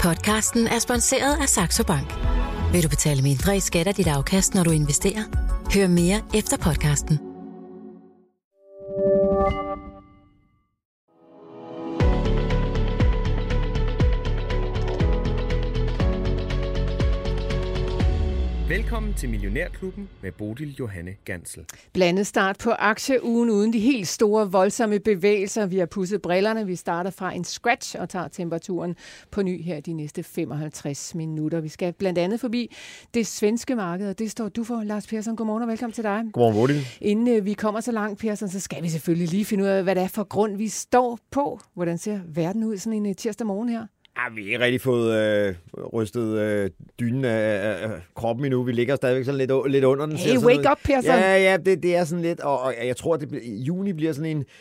Podcasten er sponsoreret af Saxo Bank. Vil du betale mindre i skat af dit afkast, når du investerer? Hør mere efter podcasten. Velkommen til Millionærklubben med Bodil Johanne Gansel. Blandet start på aktieugen uden de helt store, voldsomme bevægelser. Vi har pudset brillerne. Vi starter fra en scratch og tager temperaturen på ny her de næste 55 minutter. Vi skal blandt andet forbi det svenske marked, og det står du for, Lars Persson. Godmorgen og velkommen til dig. Godmorgen, Bodil. Inden vi kommer så langt, Persson, så skal vi selvfølgelig lige finde ud af, hvad det er for grund, vi står på. Hvordan ser verden ud sådan en tirsdag morgen her? Ja, vi har ikke rigtig fået rystet dynen af kroppen endnu. Vi ligger stadigvæk sådan lidt under den. Hey, wake up, Persson! Ja, det er sådan lidt, og jeg tror, at juni bliver sådan en...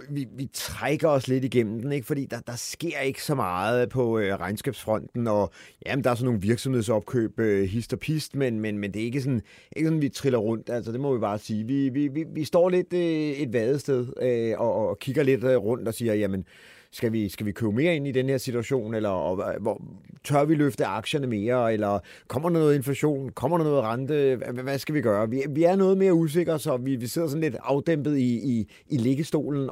Vi trækker os lidt igennem den, ikke? Fordi der sker ikke så meget på regnskabsfronten, og jamen, der er sådan nogle virksomhedsopkøb, hist og pist, men det er ikke sådan, vi triller rundt, altså det må vi bare sige. Vi står lidt et vadested og kigger lidt rundt og siger, jamen, skal vi købe mere ind i den her situation, eller tør vi løfte aktierne mere, eller kommer der noget inflation, kommer der noget rente, hvad skal vi gøre? Vi er noget mere usikre, så vi sidder sådan lidt afdæmpet i liggestolen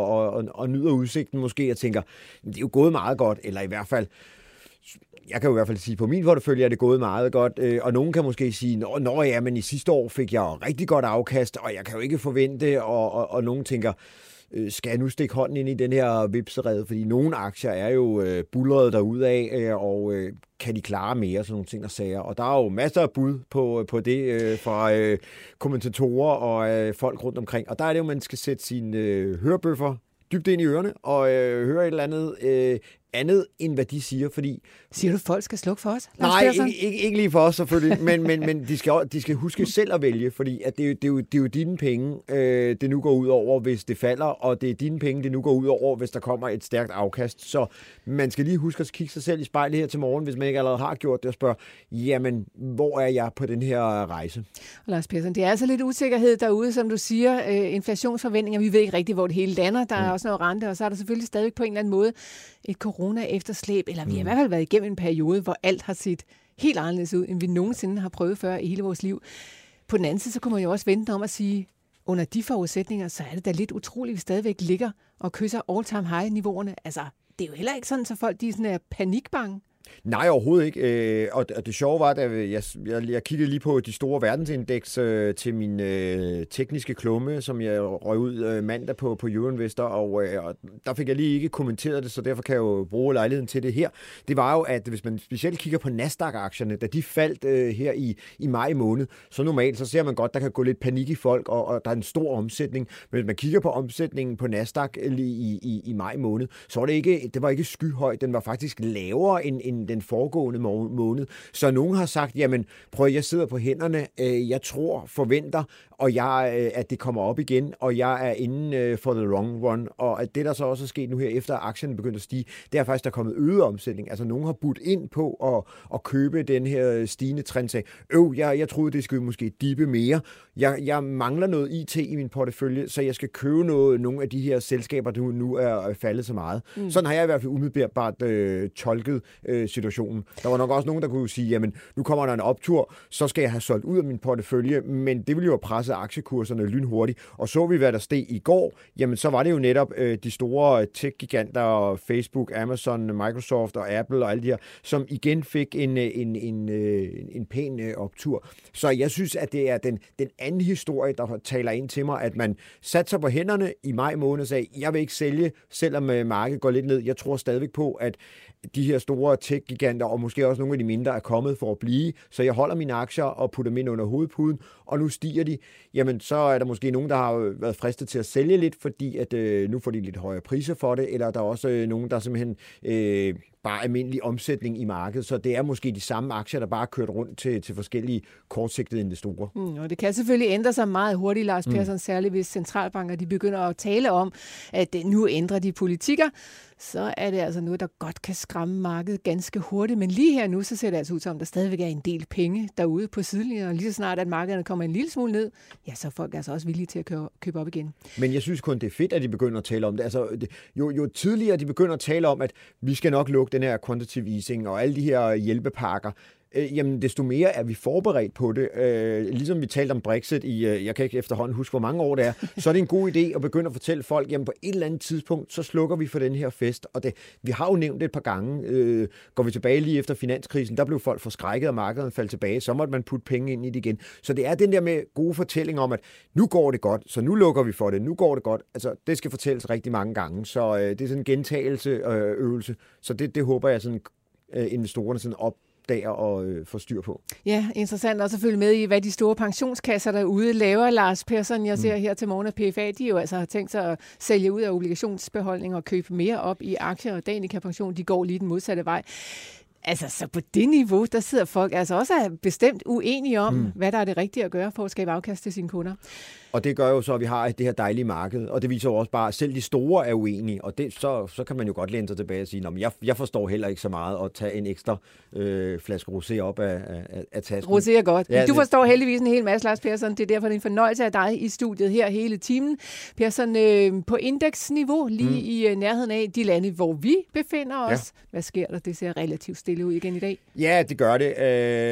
og nyder udsigten måske og tænker, det er jo gået meget godt, eller i hvert fald, jeg kan jo i hvert fald sige, på min portefølje er det gået meget godt, og nogen kan måske sige, nå ja, men i sidste år fik jeg rigtig godt afkast, og jeg kan jo ikke forvente, og nogen tænker, skal jeg nu stikke hånden ind i den her vipserede? Fordi nogle aktier er jo buldret derudad, og kan de klare mere, sådan nogle ting og sager. Og der er jo masser af bud på det fra kommentatorer og folk rundt omkring. Og der er det jo, man skal sætte sine hørebøffer dybt ind i ørerne og høre et eller andet end hvad de siger, fordi... Siger du, at folk skal slukke for os? Nej, ikke lige for os selvfølgelig, men de skal huske selv at vælge, fordi at det er jo dine penge, det nu går ud over, hvis det falder, og det er dine penge, det nu går ud over, hvis der kommer et stærkt afkast. Så man skal lige huske at kigge sig selv i spejlet her til morgen, hvis man ikke allerede har gjort det, og spørge, jamen, hvor er jeg på den her rejse? Og Lars Persson, det er altså lidt usikkerhed derude, som du siger, inflationsforventninger, vi ved ikke rigtig, hvor det hele lander, der er også noget rente, og så er der selvfølgelig stadig på en eller anden måde et corona-efterslæb, eller vi har i hvert fald været igennem en periode, hvor alt har set helt anderledes ud, end vi nogensinde har prøvet før i hele vores liv. På den anden side, så kunne man jo også vente om at sige, under de forudsætninger, så er det da lidt utroligt, at vi stadigvæk ligger og kysser all-time high-niveauerne. Altså, det er jo heller ikke sådan, så folk de sådan er panikbange. Nej, overhovedet ikke. Og det sjove var, at jeg kiggede lige på de store verdensindeks til min tekniske klumme, som jeg røg ud mandag på Euroinvestor, og der fik jeg lige ikke kommenteret det, så derfor kan jeg jo bruge lejligheden til det her. Det var jo, at hvis man specielt kigger på Nasdaq-aktierne, da de faldt her i maj måned, så normalt så ser man godt, der kan gå lidt panik i folk, og der er en stor omsætning. Men hvis man kigger på omsætningen på Nasdaq i maj måned, så var det var ikke skyhøjt, den var faktisk lavere end den foregående måned. Så nogen har sagt, jamen prøv, jeg sidder på hænderne, jeg forventer, og at det kommer op igen, og jeg er inde for the long run. Og at det, der så også er sket nu her, efter at aktierne begyndte at stige, det er faktisk, der er kommet øget omsætning. Altså nogen har budt ind på at købe den her stigende trend, sagde, jeg troede, det skulle måske dippe mere. Jeg mangler noget IT i min portefølje, så jeg skal købe nogle af de her selskaber, der nu er faldet så meget. Sådan har jeg i hvert fald umiddelbart tolket situationen. Der var nok også nogen, der kunne sige, jamen nu kommer der en optur, så skal jeg have solgt ud af min portefølje, men det ville jo presse aktiekurserne lynhurtigt. Og så vi, hvad der steg i går, jamen så var det jo netop de store tech-giganter, Facebook, Amazon, Microsoft og Apple og alle de her, som igen fik en pæn optur. Så jeg synes, at det er den anden historie, der taler ind til mig, at man satte sig på hænderne i maj måned og sagde, jeg vil ikke sælge, selvom markedet går lidt ned. Jeg tror stadigvæk på, at de her store tech-giganter, og måske også nogle af de mindre, er kommet for at blive. Så jeg holder mine aktier og putter dem ind under hovedpuden, og nu stiger de. Jamen, så er der måske nogen, der har været fristet til at sælge lidt, fordi at nu får de lidt højere priser for det, eller der er også nogen, der simpelthen bare almindelig omsætning i markedet. Så det er måske de samme aktier, der bare er kørt rundt til forskellige kortsigtede investorer. Og det kan selvfølgelig ændre sig meget hurtigt, Lars Persson, særligt hvis centralbanker de begynder at tale om, at nu ændrer de politikker. Så er det altså noget, der godt kan skræmme markedet ganske hurtigt. Men lige her nu, så ser det altså ud som, der stadigvæk er en del penge derude på sidelinjen. Og lige så snart, at markederne kommer en lille smule ned, ja, så er folk altså også villige til at købe op igen. Men jeg synes kun, det er fedt, at de begynder at tale om det. Altså, jo tidligere de begynder at tale om, at vi skal nok lukke den her quantitative easing og alle de her hjælpepakker, jamen desto mere er vi forberedt på det. Ligesom vi talte om Brexit i, jeg kan ikke efterhånden huske, hvor mange år det er, så er det en god idé at begynde at fortælle folk, jamen på et eller andet tidspunkt, så slukker vi for den her fest. Og vi har jo nævnt det et par gange. Går vi tilbage lige efter finanskrisen, der blev folk forskrækket, og markedet faldt tilbage, så måtte man putte penge ind i det igen. Så det er den der med gode fortællinger om, at nu går det godt, så nu lukker vi for det, nu går det godt. Altså, det skal fortælles rigtig mange gange, så det er sådan en gentagelse-øvelse. Så det håber jeg sådan investorerne sådan opdager og får styr på. Ja, interessant også at følge med i, hvad de store pensionskasser derude laver. Lars Persson, jeg ser her til morgen, at PFA, de jo altså har tænkt sig at sælge ud af obligationsbeholdninger og købe mere op i aktier, og Danica Pension, de går lige den modsatte vej. Altså, så på det niveau, der sidder folk altså også bestemt uenige om, hvad der er det rigtige at gøre for at skabe afkast til sine kunder. Og det gør jo så, at vi har det her dejlige marked, og det viser jo også bare, at selv de store er uenige, og så kan man jo godt læne sig tilbage og sige, jeg forstår heller ikke så meget at tage en ekstra flaske rosé op af tasken. Rosé er godt. Ja, du forstår heldigvis en hel masse, Lars Persson. Det er derfor en fornøjelse af dig i studiet her hele timen. Persson, på indeksniveau, lige i nærheden af de lande, hvor vi befinder os. Ja. Hvad sker der? Det ser relativt stille ud igen i dag. Ja, det gør det.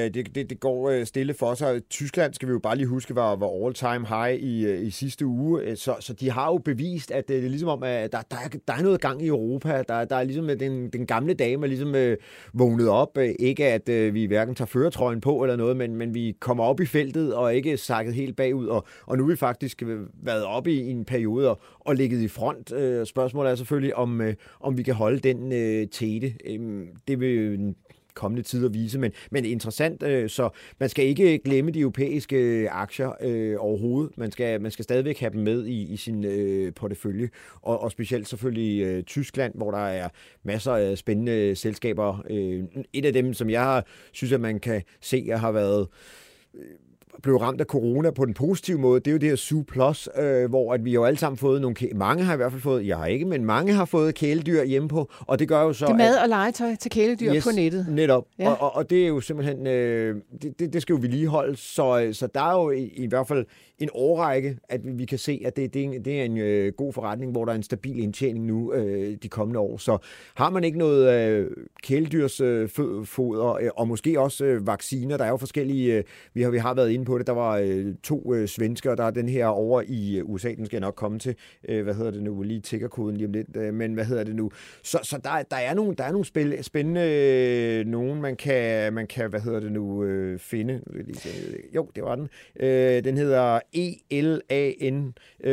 Det går stille for sig. Tyskland, skal vi jo bare lige huske, var all-time high i sidste uge, så de har jo bevist, at det er ligesom om, at der er noget gang i Europa. Der er ligesom den gamle dame er ligesom vågnet op. Ikke at vi hverken tager førertrøjen på eller noget, men vi kommer op i feltet og ikke sakket helt bagud. Og nu er vi faktisk været oppe i en periode og ligget i front. Spørgsmålet er selvfølgelig, om vi kan holde den tete. Det vil kommende tid at vise, men interessant, så man skal ikke glemme de europæiske aktier overhovedet. Man skal stadigvæk have dem med i sin portefølje, og specielt selvfølgelig Tyskland, hvor der er masser af spændende selskaber. Et af dem, som jeg synes, at man kan se, har været blev ramt af corona på den positive måde, det er jo det her Zoo Plus, hvor at vi jo alle sammen fået nogle mange har i hvert fald fået, jeg har ikke, men mange har fået kæledyr hjemme på, og det gør jo så... Det er mad og legetøj til kæledyr på nettet. Netop, ja. og det er jo simpelthen, det skal jo vedligeholdes, så der er jo i hvert fald en årrække, at vi kan se, at det er en god forretning, hvor der er en stabil indtjening nu de kommende år. Så har man ikke noget kæledyrsfoder, og måske også vacciner, der er jo forskellige, vi har været inde på det, der var 2 svensker, der er den her over i USA, den skal jeg nok komme til, hvad hedder det nu, lige tickerkoden lige om lidt, men hvad hedder det nu? Så der er nogle spændende nogen, man kan, hvad hedder det nu, finde. Jo, det var den. Den hedder ELAN,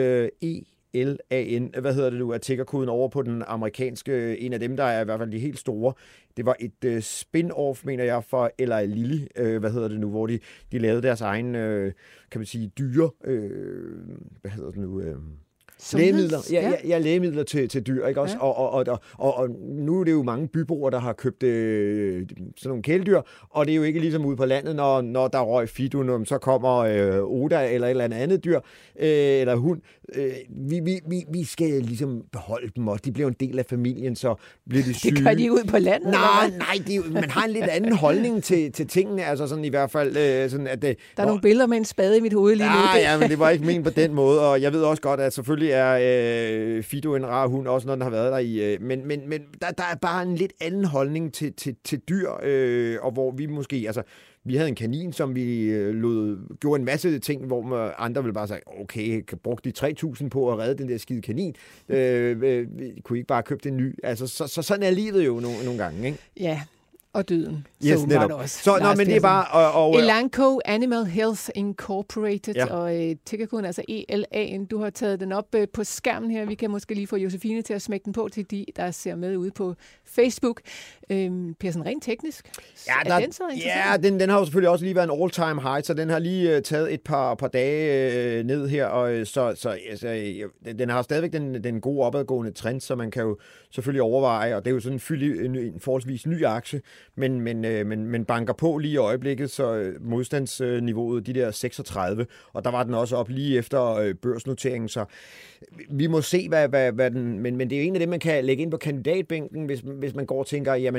hvad hedder det nu, er tickerkoden over på den amerikanske, en af dem, der er i hvert fald de helt store. Det var et spin-off, mener jeg, for Eli Lilly, hvad hedder det nu, hvor de lavede deres egen, kan man sige, dyre, hvad hedder det nu... Lægemidler. Ja, lægemidler til dyr, ikke også? Ja. Og nu er det jo mange byboere, der har købt sådan nogle kæledyr, og det er jo ikke ligesom ude på landet, når der røg Fidun, så kommer Oda eller et eller andet dyr, eller hund. Vi skal ligesom beholde dem, og de bliver en del af familien, så bliver de syge. Det gør de ud på landet? Nej, man har en lidt anden holdning til tingene, altså sådan i hvert fald sådan, at det... Der er nogle billeder med en spade i mit hoved lige nu. Ja, men det var ikke ment på den måde, og jeg ved også godt, at selvfølgelig er Fido en rar hund, også når den har været der i, men der er bare en lidt anden holdning til dyr, og hvor vi måske, altså vi havde en kanin, som vi gjorde en masse ting, hvor andre ville bare sige, okay, brugte de 3.000 på at redde den der skide kanin, kunne I ikke bare købe den ny? Altså, så sådan er livet jo nogle gange, ikke? Ja. Og døden. Yes, så var det også. Så, men det er bare... Elanco Animal Health Incorporated, ja. Og tickerkoden, altså ELAN. Du har taget den op på skærmen her. Vi kan måske lige få Josefine til at smække den på til de, der ser med ude på Facebook. Persson, rent teknisk, er den så interessant? Ja, den har jo selvfølgelig også lige været en all-time high, så den har lige taget et par dage ned her, og så den har stadigvæk den gode opadgående trend, så man kan jo selvfølgelig overveje, og det er jo sådan en forholdsvis ny aktie, men banker på lige i øjeblikket, så modstandsniveauet, de der 36, og der var den også op lige efter børsnoteringen, så vi må se, hvad den... Men det er jo en af dem, man kan lægge ind på kandidatbænken, hvis man går og tænker, jamen,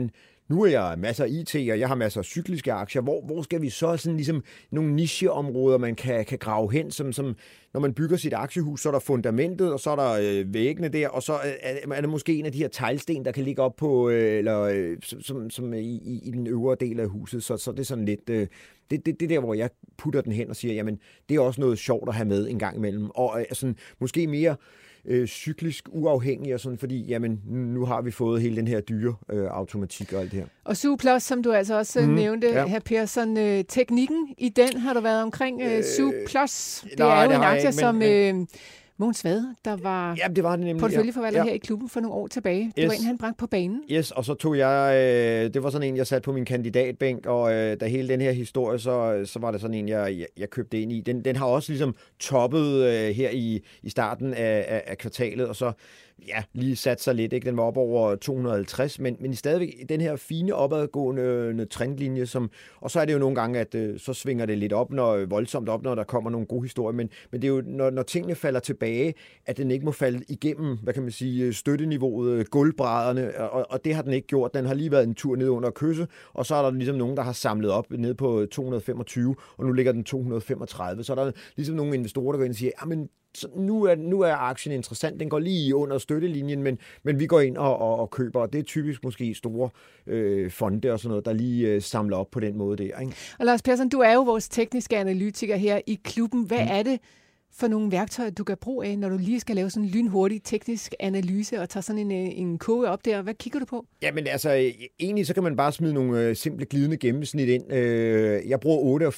nu er jeg masser af IT, og jeg har masser af cykliske aktier. Hvor skal vi så sådan ligesom nogle nicheområder, man kan grave hen, som når man bygger sit aktiehus, så er der fundamentet, og så er der væggene der, og så er det måske en af de her teglsten, der kan ligge op på, eller som i den øvre del af huset. Så det er sådan lidt, det er der, hvor jeg putter den hen og siger, jamen, det er også noget sjovt at have med en gang imellem. Og sådan, måske mere cyklisk uafhængig og sådan, fordi jamen, nu har vi fået hele den her dyre automatik og alt det her. Og SuePlus, som du altså også nævnte, hr. Persson, teknikken i den har du været omkring SuePlus. Det er jo en aktie, som Mogens Vade, der var, det var det porteføljeforvalter her i klubben for nogle år tilbage. Det var en, han bragte på banen. Yes, og så tog jeg, det var sådan en, jeg satte på min kandidatbænk, og da hele den her historie, så var det sådan en, jeg købte ind i. Den har også ligesom toppet her i starten af kvartalet, og så lige sat sig lidt. Ikke? Den var op over 250, men stadigvæk den her fine opadgående trendlinje, og så er det jo nogle gange, at så svinger det lidt op, voldsomt op, når der kommer nogle gode historier, men det er jo, når tingene falder tilbage, at den ikke må falde igennem, hvad kan man sige, støtteniveauet, gulvbrædderne, og det har den ikke gjort. Den har lige været en tur ned under kysse, og så er der ligesom nogen, der har samlet op ned på 225, og nu ligger den 235. Så er der ligesom nogle investorer, der går ind og siger, jamen, nu er aktien interessant, den går lige under støttelinjen, men vi går ind og køber, og det er typisk måske store fonde og sådan noget, der lige samler op på den måde der. Ikke? Og Lars Persson, du er jo vores tekniske analytiker her i klubben. Hvad er det for nogle værktøjer, du kan bruge af, når du lige skal lave sådan en lynhurtig teknisk analyse og tage sådan en kurve op der? Hvad kigger du på? Jamen altså, egentlig så kan man bare smide nogle simple glidende gennemsnit ind. Jeg bruger 8 og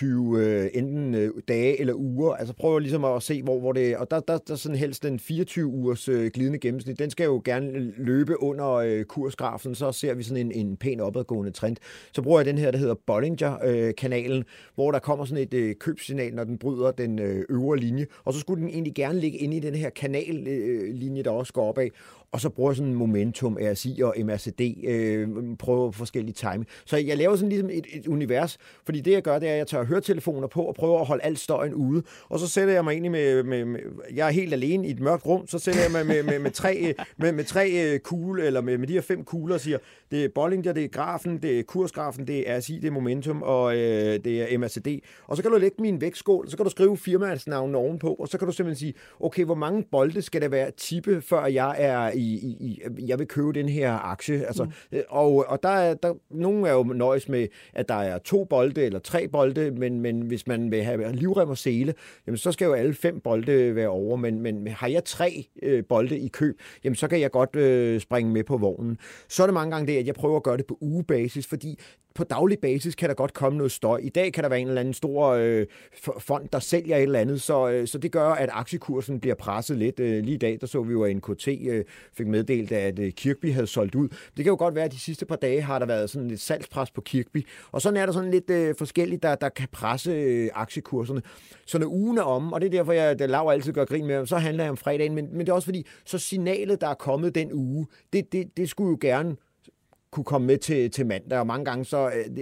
24 enten dage eller uger. Altså prøver ligesom at se, hvor det... Og der er sådan helst den 24 ugers glidende gennemsnit. Den skal jo gerne løbe under kursgrafen, så ser vi sådan en pæn opadgående trend. Så bruger jeg den her, der hedder Bollinger-kanalen, hvor der kommer sådan et købssignal, når den bryder den øvre linje. Og så skulle den egentlig gerne ligge inde i den her kanallinje, der også går opad. Og så bruger jeg sådan momentum, RSI og MACD, prøver forskellige timing. Så jeg laver sådan ligesom et univers, fordi det jeg gør, det er, at jeg tager høretelefoner på og prøver at holde alt støjen ude. Og så sætter jeg mig egentlig med jeg er helt alene i et mørkt rum, så sætter jeg mig med tre kugler, eller med de her 5 kugler og siger, det er Bollinger, det er grafen, det er kursgrafen, det er RSI, det er momentum, og det er MACD. Og så kan du lægge min vægtskål, så kan du skrive firmaetsnavnet ovenpå, og så kan du simpelthen sige, okay, hvor mange bolde skal der være tippe, før jeg er jeg vil købe den her aktie. Altså, og der nogen er jo nøjes med, at der er 2 bolde eller 3 bolde, men hvis man vil have livrem og sele, jamen, så skal jo alle 5 bolde være over, men har jeg 3 bolde i køb, jamen, så kan jeg godt springe med på vognen. Så er det mange gange det, at jeg prøver at gøre det på ugebasis, fordi på daglig basis kan der godt komme noget støj. I dag kan der være en eller anden stor fond, der sælger et eller andet, så det gør, at aktiekursen bliver presset lidt. Lige i dag, der så vi jo, at NKT fik meddelt, at Kirkby havde solgt ud. Det kan jo godt være, at de sidste par dage har der været sådan lidt salgspres på Kirkby, og sådan er der sådan lidt forskelligt, der kan presse aktiekurserne. Så når ugen er om, og det er derfor, jeg Lav altid gør grin med, så handler jeg om fredagen, men det er også fordi, så signalet, der er kommet den uge, det skulle jo gerne kunne komme med til mandag, og mange gange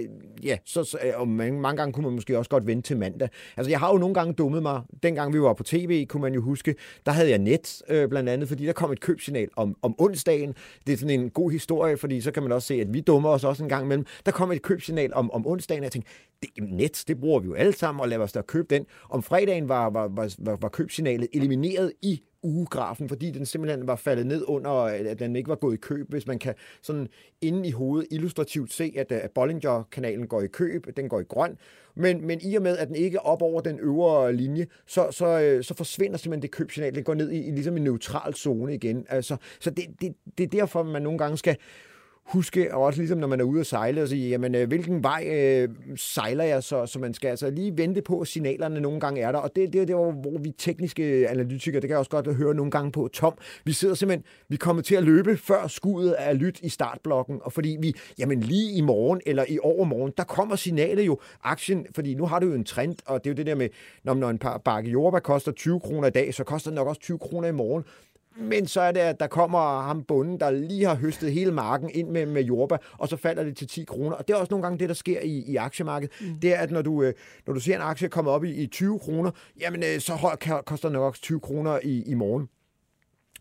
mange gange kunne man måske også godt vente til mandag. Altså, jeg har jo nogle gange dummet mig. Dengang vi var på tv, kunne man jo huske, der havde jeg net, blandt andet, fordi der kom et købsignal om onsdagen. Det er sådan en god historie, fordi så kan man også se, at vi dummer os også en gang imellem. Der kom et købsignal om onsdagen, og jeg tænkte, net, det bruger vi jo alle sammen, og lad os da købe den. Om fredagen var købsignalet elimineret i ugegrafen, fordi den simpelthen var faldet ned under, at den ikke var gået i køb, hvis man kan sådan inde i hovedet illustrativt se, at Bollinger-kanalen går i køb, den går i grøn, men i og med, at den ikke er op over den øvre linje, så forsvinder simpelthen det købsignal, den går ned i ligesom en neutral zone igen. Altså, så det er derfor, man nogle gange skal huske, og også ligesom når man er ude at sejle, og sige, jamen, hvilken vej sejler jeg så man skal altså lige vente på, at signalerne nogle gange er der, og det er der, hvor vi tekniske analytikere, det kan jeg også godt høre nogle gange på, Tom, vi sidder simpelthen, vi kommer til at løbe, før skuddet er lyt i startblokken, og fordi vi, jamen lige i morgen, eller i overmorgen, der kommer signalet jo, aktien, fordi nu har det jo en trend, og det er jo det der med, når en bakke jordbær koster 20 kroner i dag, så koster det nok også 20 kroner i morgen. Men så er det, at der kommer ham bunden, der lige har høstet hele marken ind med jordbær, og så falder det til 10 kroner. Og det er også nogle gange det, der sker i aktiemarkedet. Det er, at når du ser en aktie komme op i 20 kroner, jamen så koster det nok også 20 kroner i morgen.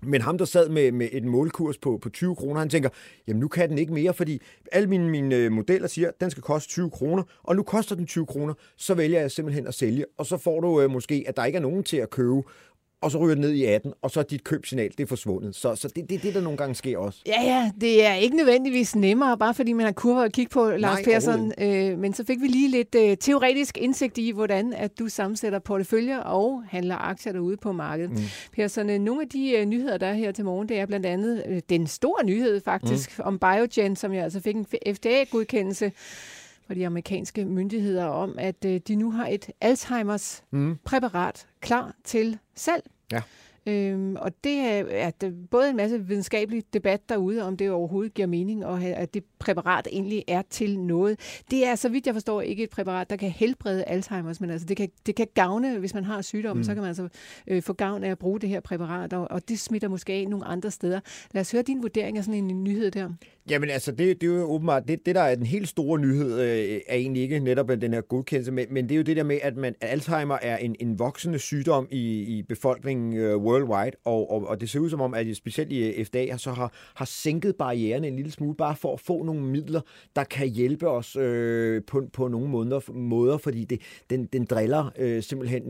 Men ham, der sad med et målkurs på 20 kroner, han tænker, jamen nu kan den ikke mere, fordi alle mine modeller siger, at den skal koste 20 kroner, og nu koster den 20 kroner, så vælger jeg simpelthen at sælge, og så får du måske, at der ikke er nogen til at købe, og så ryger det ned i 18, og så er dit købsignal, det er forsvundet. Så det der nogle gange sker også. Ja, det er ikke nødvendigvis nemmere, bare fordi man har kurver at kigge på, Lars Persson. Men så fik vi lige lidt teoretisk indsigt i, hvordan at du sammensætter porteføljer og handler aktier derude på markedet. Persson, nogle af de nyheder, der er her til morgen, det er blandt andet den store nyhed faktisk om Biogen, som jeg altså fik en FDA-godkendelse fra de amerikanske myndigheder om, at de nu har et Alzheimers præparat klar til salg. Ja. Og det er både en masse videnskabelig debat derude, om det overhovedet giver mening, og at det præparat egentlig er til noget. Det er, så vidt jeg forstår, ikke et præparat, der kan helbrede Alzheimers, men altså det kan gavne, hvis man har sygdommen, så kan man altså få gavn af at bruge det her præparat, og det smitter måske af nogle andre steder. Lad os høre din vurdering af sådan en nyhed der. Jamen altså, det er jo åbenbart, det der er den helt store nyhed, er egentlig ikke netop den her godkendelse, men det er jo det der med, at Alzheimer er en voksende sygdom i befolkningen worldwide, og det ser ud som om, at specielt i FDA så har sænket barriererne en lille smule, bare for at få nogle midler, der kan hjælpe os på nogle måder, fordi den driller simpelthen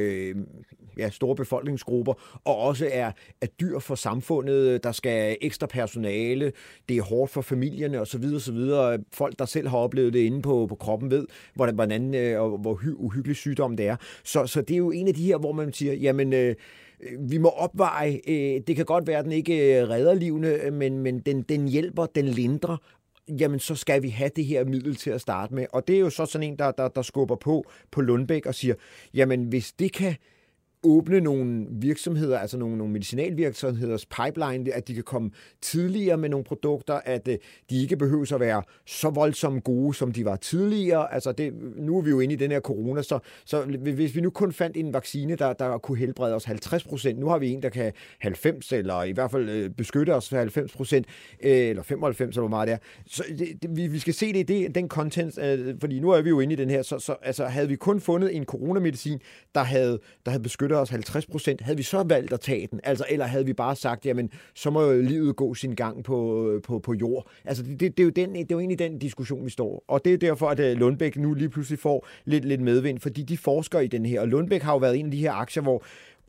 store befolkningsgrupper, og også er dyr for samfundet, der skal ekstra personale, det er hårdt for familierne osv. Folk, der selv har oplevet det inde på kroppen, ved, hvordan og hvor uhyggelig sygdom det er. Så det er jo en af de her, hvor man siger, jamen vi må opveje, det kan godt være, at den ikke redder livene, men den hjælper, den lindrer, jamen så skal vi have det her middel til at starte med. Og det er jo så sådan en, der skubber på Lundbeck og siger, jamen hvis det kan åbne nogle virksomheder, altså nogle medicinalvirksomheders pipeline, at de kan komme tidligere med nogle produkter, at de ikke behøver at være så voldsomt gode, som de var tidligere. Altså nu er vi jo inde i den her corona, så hvis vi nu kun fandt en vaccine, der kunne helbrede os 50%, nu har vi en, der kan 90, eller i hvert fald beskytte os 90%, eller 95, eller hvor meget det er. Så vi skal se det i den content, fordi nu er vi jo inde i den her, så altså, havde vi kun fundet en coronamedicin, der havde beskyttet os 50%, havde vi så valgt at tage den? Altså, eller havde vi bare sagt, jamen, så må jo livet gå sin gang på jord? Altså, det er jo egentlig den diskussion, vi står. Og det er derfor, at Lundbeck nu lige pludselig får lidt medvind, fordi de forsker i den her. Og Lundbeck har jo været en af de her aktier, hvor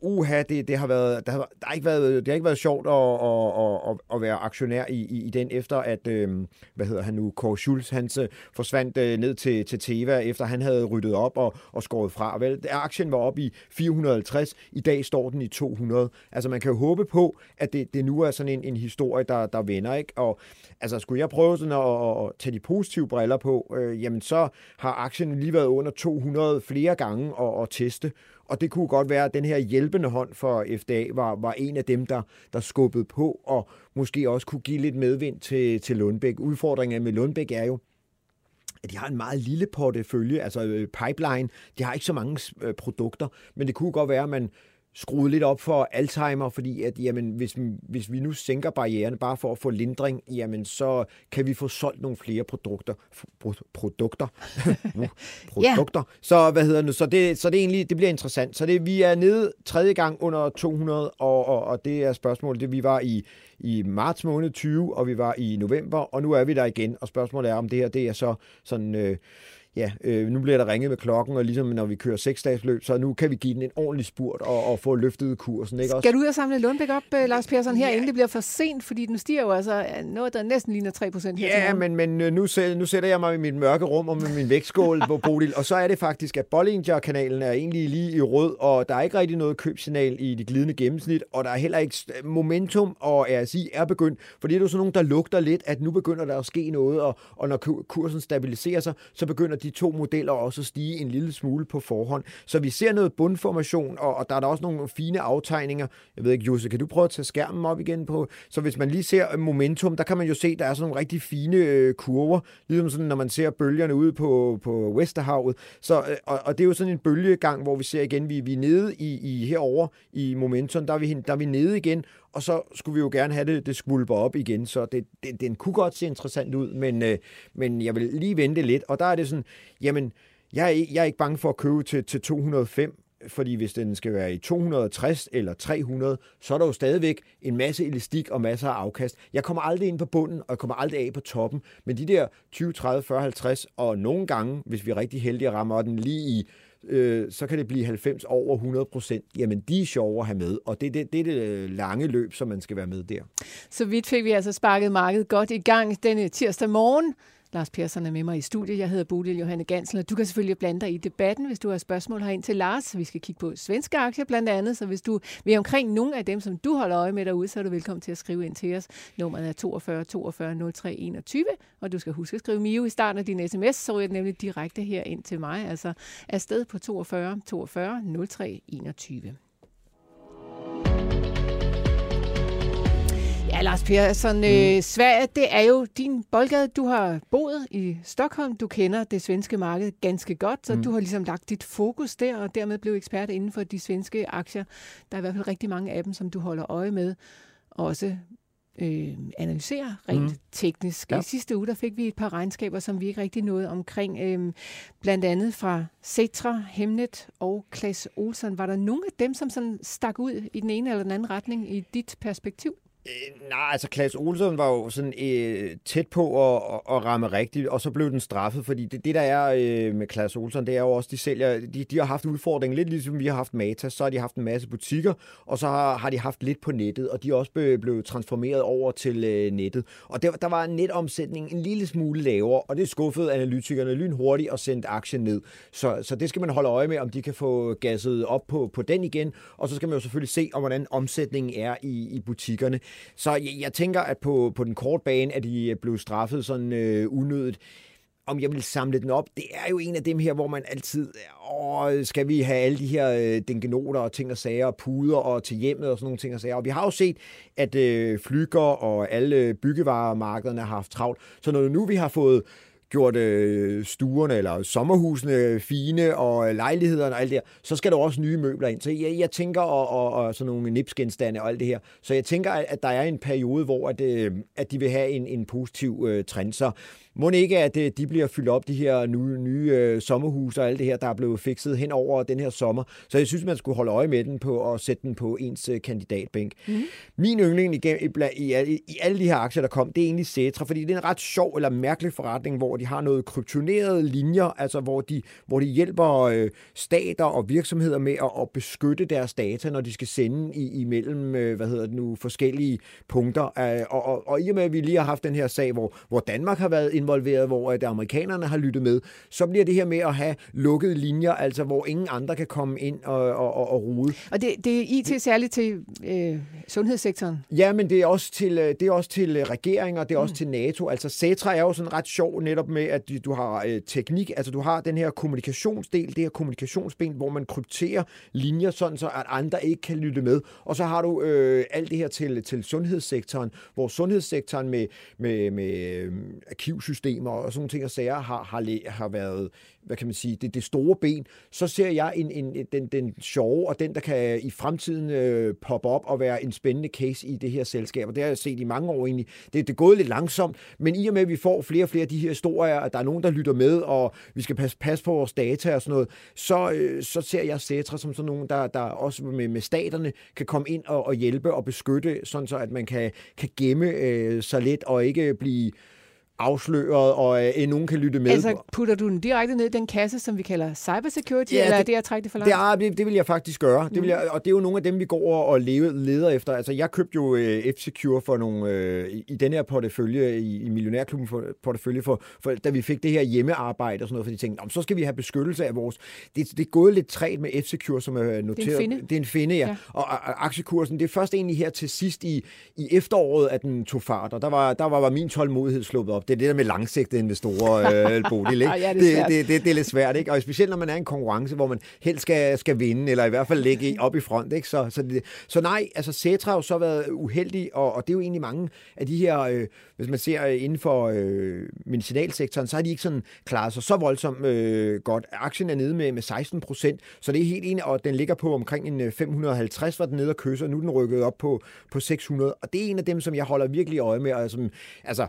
det har ikke været sjovt at være aktionær i den, efter at Kåre Schultz, han forsvandt ned til Teva, efter han havde ryddet op og skåret fra. Vel, aktien var oppe i 450, i dag står den i 200. Altså man kan jo håbe på, at det nu er sådan en historie, der vender, ikke? Og altså skulle jeg prøve sådan at tage de positive briller på, jamen så har aktien lige været under 200 flere gange at teste. Og det kunne godt være, at den her hjælpende hånd for FDA var en af dem, der skubbede på, og måske også kunne give lidt medvind til Lundbeck. Udfordringen med Lundbeck er jo, at de har en meget lille portefølje, altså pipeline. De har ikke så mange produkter, men det kunne godt være, at man skruet lidt op for Alzheimer, fordi at, jamen, hvis vi nu sænker barriererne bare for at få lindring, jamen, så kan vi få solgt nogle flere produkter. Så det egentlig, det bliver interessant. Så vi er nede tredje gang under 200, og det er spørgsmålet, vi var i marts måned 20, og vi var i november, og nu er vi der igen, og spørgsmålet er, om det her, det er så sådan... nu bliver der ringet med klokken, og ligesom når vi kører 6-dagsløb, så nu kan vi give den en ordentlig spurt og få løftet kursen. Ikke? Skal du ud og samle Lundbeck op, Lars Persson, her, inden det bliver for sent, fordi den stiger jo altså noget, der næsten ligner 3% her. Ja, men nu sætter jeg mig i mit mørke rum og med min vægtskål på Bodil, og så er det faktisk, at Bollinger-kanalen er egentlig lige i rød, og der er ikke rigtig noget købsignal i det glidende gennemsnit, og der er heller ikke momentum, og RSI er begyndt, for det er jo sådan nogen, der lugter lidt, at nu begynder der at ske noget, og når kursen stabiliserer sig, så begynder de to modeller også at stige en lille smule på forhånd. Så vi ser noget bundformation, og der er der også nogle fine aftegninger. Jeg ved ikke, Jussi, kan du prøve at tage skærmen op igen på? Så hvis man lige ser momentum, der kan man jo se, der er sådan nogle rigtig fine kurver, ligesom sådan, når man ser bølgerne ude på Vesterhavet. Så, og det er jo sådan en bølgegang, hvor vi ser igen, vi er nede i herover i momentum, der er vi nede igen, og så skulle vi jo gerne have det skvulper op igen, så den kunne godt se interessant ud, men jeg vil lige vente lidt, og der er det sådan, jamen, jeg er ikke bange for at købe til 205, fordi hvis den skal være i 260 eller 300, så er der jo stadigvæk en masse elastik og masser af afkast. Jeg kommer aldrig ind på bunden, og jeg kommer aldrig af på toppen, men de der 20, 30, 40, 50, og nogle gange, hvis vi er rigtig heldige at rammer den lige i, så kan det blive 90 over 100%. Jamen, de er sjove at have med, og det er det lange løb, som man skal være med der. Så vidt fik vi altså sparket markedet godt i gang denne tirsdag morgen. Lars Persson er med mig i studiet. Jeg hedder Bodil Johanne Gansen, og du kan selvfølgelig blande dig i debatten, hvis du har spørgsmål herind til Lars. Vi skal kigge på svenske aktier blandt andet, så hvis du vil omkring nogle af dem, som du holder øje med derude, så er du velkommen til at skrive ind til os. Nummeret er 42 42 03 21, og du skal huske at skrive Mio i starten af din sms, så ryger det nemlig direkte her ind til mig, altså afsted på 42 42 03 21. Ja, Lars Persson, Sverige, det er jo din boldgade. Du har boet i Stockholm, du kender det svenske marked ganske godt, så du har ligesom lagt dit fokus der, og dermed blev ekspert inden for de svenske aktier. Der er i hvert fald rigtig mange af dem, som du holder øje med, og også analyserer rent teknisk. Ja. I sidste uge, der fik vi et par regnskaber, som vi ikke rigtig nåede omkring, blandt andet fra Cetra, Hemnet og Claes Olsson. Var der nogle af dem, som sådan stak ud i den ene eller den anden retning i dit perspektiv? Nej, altså Claes Olsson var jo sådan tæt på at ramme rigtigt, og så blev den straffet, fordi det der er med Claes Olsson, det er jo også, de sælger, de har haft udfordringen, lidt ligesom vi har haft Matas, så har de haft en masse butikker, og så har de haft lidt på nettet, og de er også blevet transformeret over til nettet. Og der var netomsætningen en lille smule lavere, og det skuffede analytikerne lynhurtigt og sendte aktien ned. Så det skal man holde øje med, om de kan få gasset op på den igen, og så skal man jo selvfølgelig se, om hvordan omsætningen er i butikkerne. Så jeg tænker, at på den korte bane, at de blev straffet sådan unødigt. Om jeg vil samle den op, det er jo en af dem her, hvor man altid, skal vi have alle de her dingenoter og ting og sager og puder og til hjemmet og sådan nogle ting og sager. Og vi har jo set, at Flügger og alle byggevaremarkederne har haft travlt. Så når nu vi har fået gjort stuerne eller sommerhusene fine og lejlighederne og alt det her, så skal der også nye møbler ind. Så jeg tænker, og sådan nogle nipsgenstande og alt det her. Så jeg tænker, at der er en periode, hvor at de vil have en positiv trend. Så må ikke, at de bliver fyldt op, de her nye sommerhuse og alt det her, der er blevet fikset hen over den her sommer. Så jeg synes, man skulle holde øje med den på og sætte den på ens kandidatbænk. Min yndling i alle de her aktier, der kom, det er egentlig Cetra, fordi det er en ret sjov eller mærkelig forretning, hvor de har noget kryptonerede linjer, altså hvor de hjælper stater og virksomheder med at beskytte deres data, når de skal sende imellem forskellige punkter. Og i og med, at vi lige har haft den her sag, hvor Danmark har været involveret, hvor amerikanerne har lyttet med, så bliver det her med at have lukkede linjer, altså hvor ingen andre kan komme ind og rode. Og det er IT særligt til sundhedssektoren? Ja, men det er også til regeringer, det er også til NATO. Altså Cetra er jo sådan ret sjov netop med, at du har teknik, altså du har den her kommunikationsdel, det her kommunikationsben, hvor man krypterer linjer, sådan så at andre ikke kan lytte med. Og så har du alt det her til sundhedssektoren, hvor sundhedssektoren med arkivsystemer og sådan nogle ting og sager har været, hvad kan man sige, det store ben. Så ser jeg den sjove, og den, der kan i fremtiden poppe op og være en spændende case i det her selskab. Og det har jeg set i mange år egentlig. Det er gået lidt langsomt, men i og med, at vi får flere og flere af de her historier, at der er nogen, der lytter med, og vi skal passe på vores data og sådan noget, så ser jeg Cetra som sådan nogen, der også med staterne kan komme ind og hjælpe og beskytte, sådan så at man kan gemme sig lidt og ikke blive afsløret, og nogen kan lytte med. Altså putter du den direkte ned i den kasse, som vi kalder cybersecurity, eller er det at trække det for langt? Det vil jeg faktisk gøre. Og det er jo nogle af dem, vi går og leder efter. Altså jeg købte jo F-Secure for nogle, i den her portefølje, i Millionærklubben portefølje, for da vi fik det her hjemmearbejde og sådan noget, for de tænkte, så skal vi have beskyttelse af vores. Det er gået lidt træt med F-Secure, som er noteret. Det er en finde, ja. Og aktiekursen, det er først egentlig her til sidst i efteråret, at den tog fart, og der var min tålmodighed sluppet op. Det er det der med langsigtede investorer, Bodil, ikke? Ja, det er lidt svært, ikke? Og specielt når man er i en konkurrence, hvor man helst skal vinde, eller i hvert fald ligge op i front, ikke? Så nej, altså Cetra har jo så været uheldig, og det er jo egentlig mange af de her, hvis man ser inden for medicinalsektoren, så har de ikke sådan klaret sig så voldsomt godt. Aktien er nede med 16%, så det er helt enig, og den ligger på omkring en 550, var den nede og kysser, nu er den rykket op på 600, og det er en af dem, som jeg holder virkelig øje med, og som, altså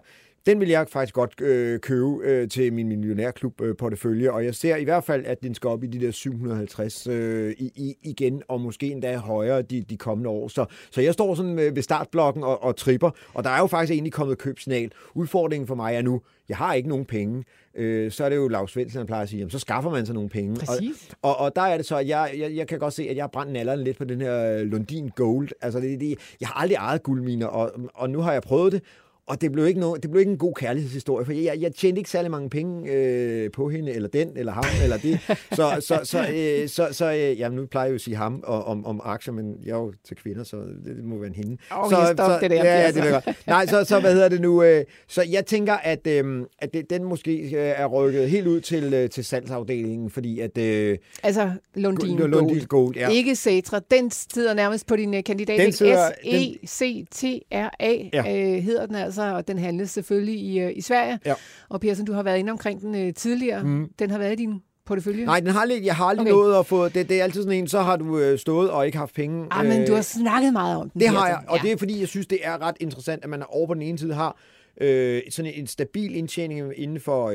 Den vil jeg faktisk godt købe til min millionærklub-portefølje, og jeg ser i hvert fald, at den skal op i de der 750 igen, og måske endda højere de kommende år. Så jeg står sådan ved startblokken og tripper, og der er jo faktisk egentlig kommet købsignal. Udfordringen for mig er nu, jeg har ikke nogen penge, så er det jo Lars Svendsen, han plejer at sige, jamen, så skaffer man sig nogle penge. Og der er det så, at jeg kan godt se, at jeg har brændt nallerne lidt på den her Lundin Gold. Altså, jeg har aldrig ejet guldminer, og nu har jeg prøvet det, og det blev ikke en god kærlighedshistorie, for jeg tjente ikke særlig mange penge på hende, eller den, eller ham, eller det. Så jamen, nu plejer jeg jo at sige ham om aktier, men jeg er jo til kvinder, så det må være en hende. Stop det der. Ja, det er godt. Nej, så hvad hedder det nu? Så jeg tænker, at den måske er rykket helt ud til salgsafdelingen, fordi at... altså, Lundin Gold, ja. Ikke Cetra. Den sidder nærmest på din kandidat. SECTRA hedder den altså, og den handles selvfølgelig i Sverige. Ja. Og Persson, du har været inde omkring den tidligere. Den har været i din portefølje? Nej, jeg har aldrig nået at få... Det er altid sådan en, så har du stået og ikke haft penge. Men du har snakket meget om den. Det har jeg, og det er fordi, jeg synes, det er ret interessant, at man over på den ene side har sådan en stabil indtjening inden for...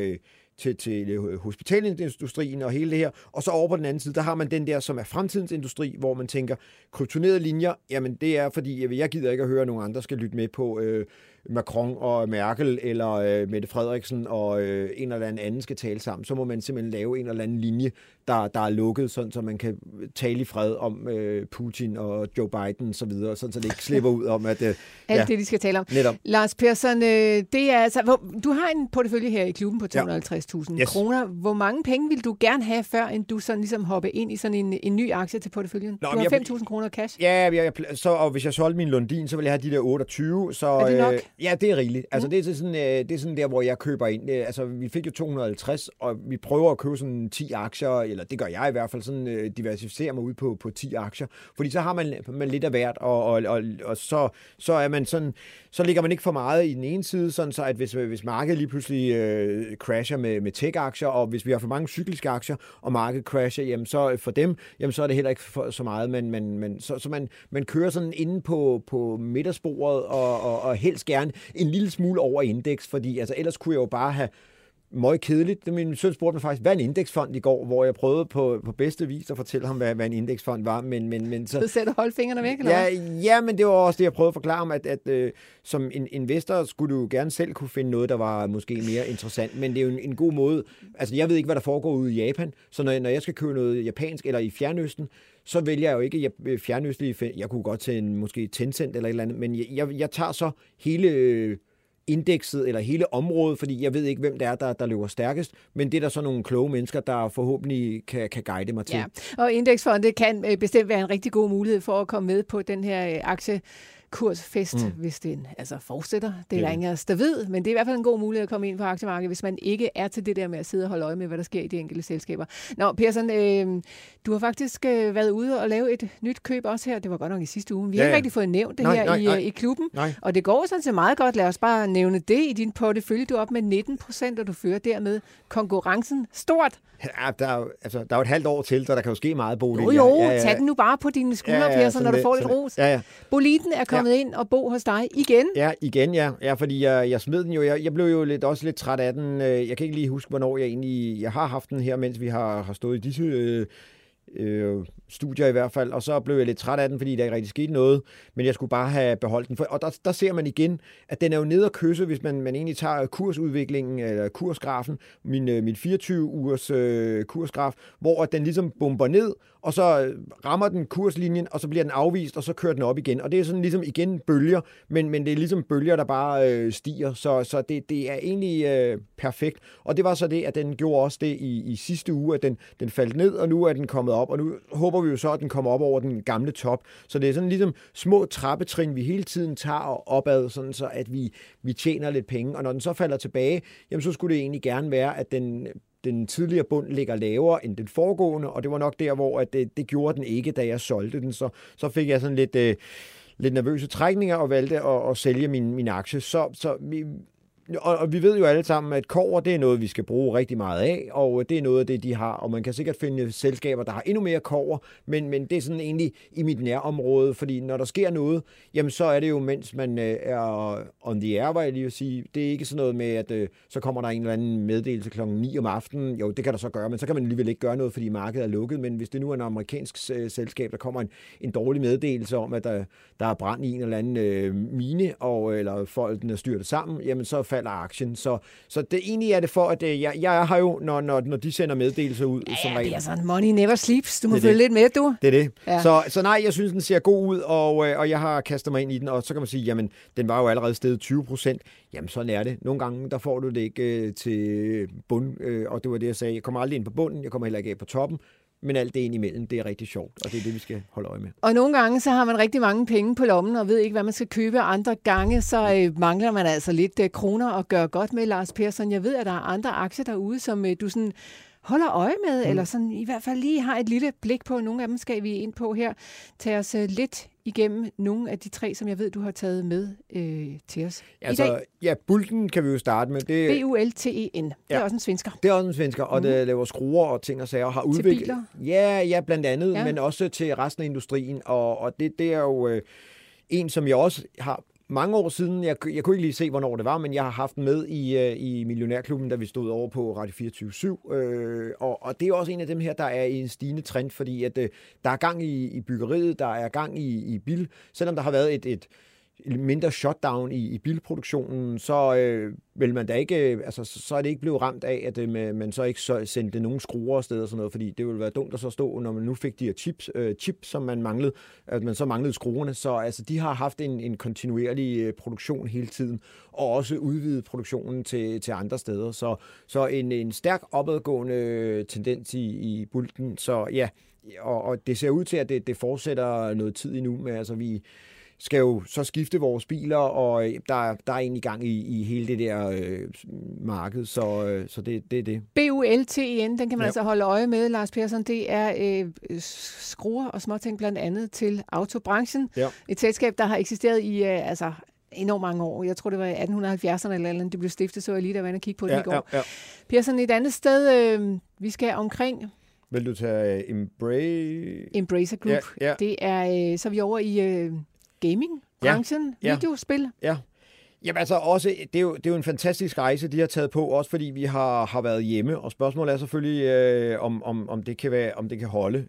til hospitalindustrien og hele det her. Og så over på den anden side, der har man den der, som er fremtidens industri, hvor man tænker, kryptonerede linjer, jamen det er fordi, jeg gider ikke at høre, at nogen andre skal lytte med på Macron og Merkel, eller Mette Frederiksen og en eller anden skal tale sammen. Så må man simpelthen lave en eller anden linje, der er lukket, sådan, så man kan tale i fred om Putin og Joe Biden og så videre, sådan, så det ikke slipper ud om, at... alt det, de skal tale om. Netop. Lars Persson, det er altså... Du har en portefølje her i klubben på 250.000 kroner. Hvor mange penge vil du gerne have, før end du sådan ligesom hopper ind i sådan en ny aktie til porteføljen? Du har 5.000 kroner cash. Ja, og hvis jeg solgte min Lundin, så vil jeg have de der 28. Så, er det nok? Ja, det er rigeligt. Altså, det er sådan der, hvor jeg køber ind. Altså, vi fik jo 250, og vi prøver at købe sådan 10 aktier, eller det gør jeg i hvert fald, sådan diversificere mig ud på 10 aktier. Fordi så har man lidt af hvert, og så er man sådan, så ligger man ikke for meget i den ene side, sådan så at hvis markedet lige pludselig crasher med tech-aktier, og hvis vi har for mange cykliske aktier, og markedet crasher, jamen så for dem, jamen så er det heller ikke så meget, men man kører sådan inde på midtersporet, og helst gerne en lille smule over indeks, fordi altså ellers kunne jeg jo bare have meget kedeligt. Min søn spurgte mig faktisk, hvad er en indeksfond i går, hvor jeg prøvede på bedste vis at fortælle ham, hvad en indeksfond var. Men så sætter holde fingrene væk, eller hvad? Ja, men det var også det, jeg prøvede at forklare ham, at som en investor skulle du gerne selv kunne finde noget, der var måske mere interessant, men det er jo en god måde. Altså, jeg ved ikke, hvad der foregår ude i Japan, så når jeg skal købe noget japansk eller i Fjernøsten, så vælger jeg jo ikke fjernøstlige. Jeg kunne godt til måske Tencent eller et eller andet, men jeg tager så hele indekset eller hele området, fordi jeg ved ikke, hvem det er, der løber stærkest, men det er der så nogle kloge mennesker, der forhåbentlig kan guide mig til. Ja, og indeksfonde kan bestemt være en rigtig god mulighed for at komme med på den her aktiekursfest, hvis den altså fortsætter. Det er der ingen af os, der ved, men det er i hvert fald en god mulighed at komme ind på aktiemarkedet, hvis man ikke er til det der med at sidde og holde øje med, hvad der sker i de enkelte selskaber. Nå, Persson, du har faktisk været ude og lave et nyt køb også her. Det var godt nok i sidste uge. Vi har ikke rigtig fået nævnt det i klubben, og det går sådan set meget godt. Lad os bare nævne det i din portefølje. Du er op med 19%, og du fører dermed konkurrencen stort. Ja, der er jo et halvt år til, så der kan jo ske meget, Bodil. Tag den nu bare på dine skuldre, Persson, når du får lidt ros. Ja. Boliden er kommet ind og bo hos dig igen. Ja, igen, ja. Ja, fordi jeg smed den jo. Jeg blev jo også lidt træt af den. Jeg kan ikke lige huske, hvornår jeg har haft den her, mens vi har stået i disse studier i hvert fald, og så blev jeg lidt træt af den, fordi der ikke rigtig skete noget, men jeg skulle bare have beholdt den. Og der ser man igen, at den er jo nede at kysse, hvis man egentlig tager kursudviklingen, eller kursgrafen, min 24 ugers kursgraf, hvor den ligesom bomber ned, og så rammer den kurslinjen, og så bliver den afvist, og så kører den op igen. Og det er sådan ligesom igen bølger, men det er ligesom bølger, der bare stiger, så det er egentlig perfekt. Og det var så det, at den gjorde også det i sidste uge, at den faldt ned, og nu er den kommet op, og nu håber vi jo så, at den kommer op over den gamle top. Så det er sådan ligesom små trappetrin, vi hele tiden tager opad, sådan så at vi tjener lidt penge. Og når den så falder tilbage, jamen så skulle det egentlig gerne være, at den tidligere bund ligger lavere end den foregående, og det var nok der, hvor at det gjorde den ikke, da jeg solgte den. Så fik jeg sådan lidt nervøse trækninger og valgte at sælge min aktie. Så Og vi ved jo alle sammen, at kobber, det er noget, vi skal bruge rigtig meget af, og det er noget af det, de har. Og man kan sikkert finde selskaber, der har endnu mere kobber, men det er sådan egentlig i mit nærområde, fordi når der sker noget, jamen så er det jo, mens man er on the air, var jeg lige vil sige. Det er ikke sådan noget med, at så kommer der en eller anden meddelelse klokken 9 om aftenen. Jo, det kan der så gøre, men så kan man alligevel ikke gøre noget, fordi markedet er lukket. Men hvis det nu er en amerikansk selskab, der kommer en dårlig meddelelse om, at der er brand i en eller anden mine, eller folk er styrtet sammen, jamen så falder aktien. Så det egentlig er det for, at jeg har jo, når de sender meddelelser ud, som regel. Det er sådan, money never sleeps. Du må følge lidt med, du. Det er det. Ja. Så nej, jeg synes, den ser god ud, og jeg har kastet mig ind i den, og så kan man sige, jamen, den var jo allerede steget 20%. Jamen, sådan er det. Nogle gange, der får du det ikke til bund, og det var det, jeg sagde. Jeg kommer aldrig ind på bunden, jeg kommer heller ikke af på toppen. Men alt det ind imellem, det er rigtig sjovt, og det er det, vi skal holde øje med. Og nogle gange, så har man rigtig mange penge på lommen, og ved ikke, hvad man skal købe. Andre gange, så mangler man altså lidt kroner at gøre godt med, Lars Persson. Jeg ved, at der er andre aktier derude, som du sådan holder øje med, eller sådan i hvert fald lige har et lille blik på. Nogle af dem skal vi ind på her. Tag os lidt igennem nogle af de 3, som jeg ved, du har taget med til os i dag. Ja, Bulten kan vi jo starte med. BULTEN. Det er også en svensker. Det er også en svensker, og det laver skruer og ting og sager. Har udviklet. Til biler? Ja, blandt andet, men også til resten af industrien. Og det er jo en, som jeg også har mange år siden, jeg kunne ikke lige se, hvornår det var, men jeg har haft med i Millionærklubben, da vi stod over på Radio 24/7. Og det er også en af dem her, der er i en stigende trend, fordi at der er gang i byggeriet, der er gang i bil. Selvom der har været et mindre shutdown i bilproduktionen, så vil man da ikke, så er det ikke blevet ramt af, at man så ikke sendte nogen skruer afsted og sådan noget, fordi det ville være dumt at så stå, når man nu fik de her chips, som man manglede, at man så manglede skruerne. Så de har haft en kontinuerlig produktion hele tiden, og også udvidet produktionen til andre steder. Så en stærk opadgående tendens i Bulten. Så ja, og det ser ud til, at det fortsætter noget tid endnu, men vi skal jo så skifte vores biler, og der er egentlig gang i hele det der marked, så det er det. BULTEN, den kan man altså holde øje med, Lars Persson. Det er skruer og småting blandt andet til autobranchen. Ja. Et selskab, der har eksisteret i enormt mange år. Jeg tror, det var i 1870'erne eller andet, det blev stiftet, så jeg lige der var inde og kigge på det i går. Ja. Persson, et andet sted, vi skal omkring. Vil du tage Embracer Group? Ja. Det er, så er vi over i gaming-branchen, videospil. Ja. Jamen også, det er jo en fantastisk rejse, de har taget på, også fordi vi har været hjemme, og spørgsmålet er selvfølgelig, om det kan være, om det kan holde.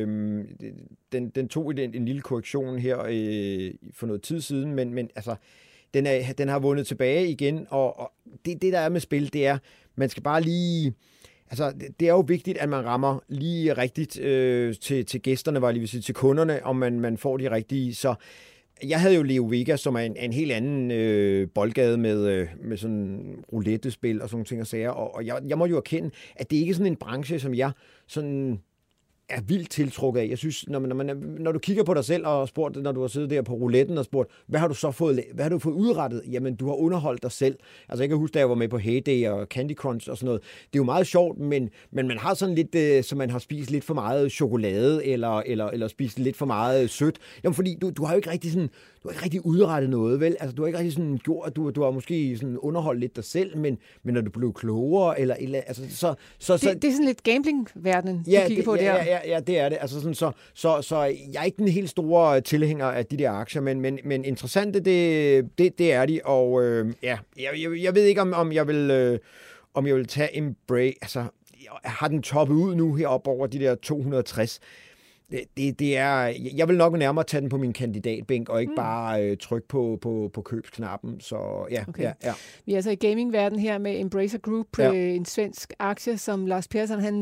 Den tog en lille korrektion her for noget tid siden, men den har vundet tilbage igen, og det der er med spil, det er, man skal bare lige. Det er jo vigtigt, at man rammer lige rigtigt til gæsterne, var jeg lige vil sige, til kunderne, om man får de rigtige. Så jeg havde jo Leo Vegas, som er en helt anden boldgade med sådan roulette-spil og sådan ting og sager. Og jeg må jo erkende, at det ikke er sådan en branche, som jeg sådan er vildt tiltrukket af. Jeg synes, når du kigger på dig selv og spurgt, når du har siddet der på rouletten og spurgt, hvad har du fået udrettet? Jamen, du har underholdt dig selv. Jeg kan huske, da jeg var med på Heyday og Candy Crunch og sådan noget. Det er jo meget sjovt, men man har sådan lidt, så man har spist lidt for meget chokolade eller spist lidt for meget sødt. Jamen, fordi du har jo ikke rigtig sådan, du har ikke rigtig udrettet noget, vel? Du har ikke rigtig sådan gjort, du har måske sådan underholdt lidt dig selv, men når du blev klogere eller det er sådan lidt gambling-verdenen, du kigger på der. Ja, det er det. Så jeg er ikke den helt store tilhænger af de der aktier, men interessante, det er de, og jeg ved ikke, om jeg vil tage Embrace. Har den toppet ud nu heroppe over de der 260? Det er, jeg vil nok nærmere tage den på min kandidatbænk, og ikke bare trykke på købsknappen. Så ja, okay. Ja. Vi er altså i gamingverdenen her med Embracer Group, en svensk aktie, som Lars Persson, han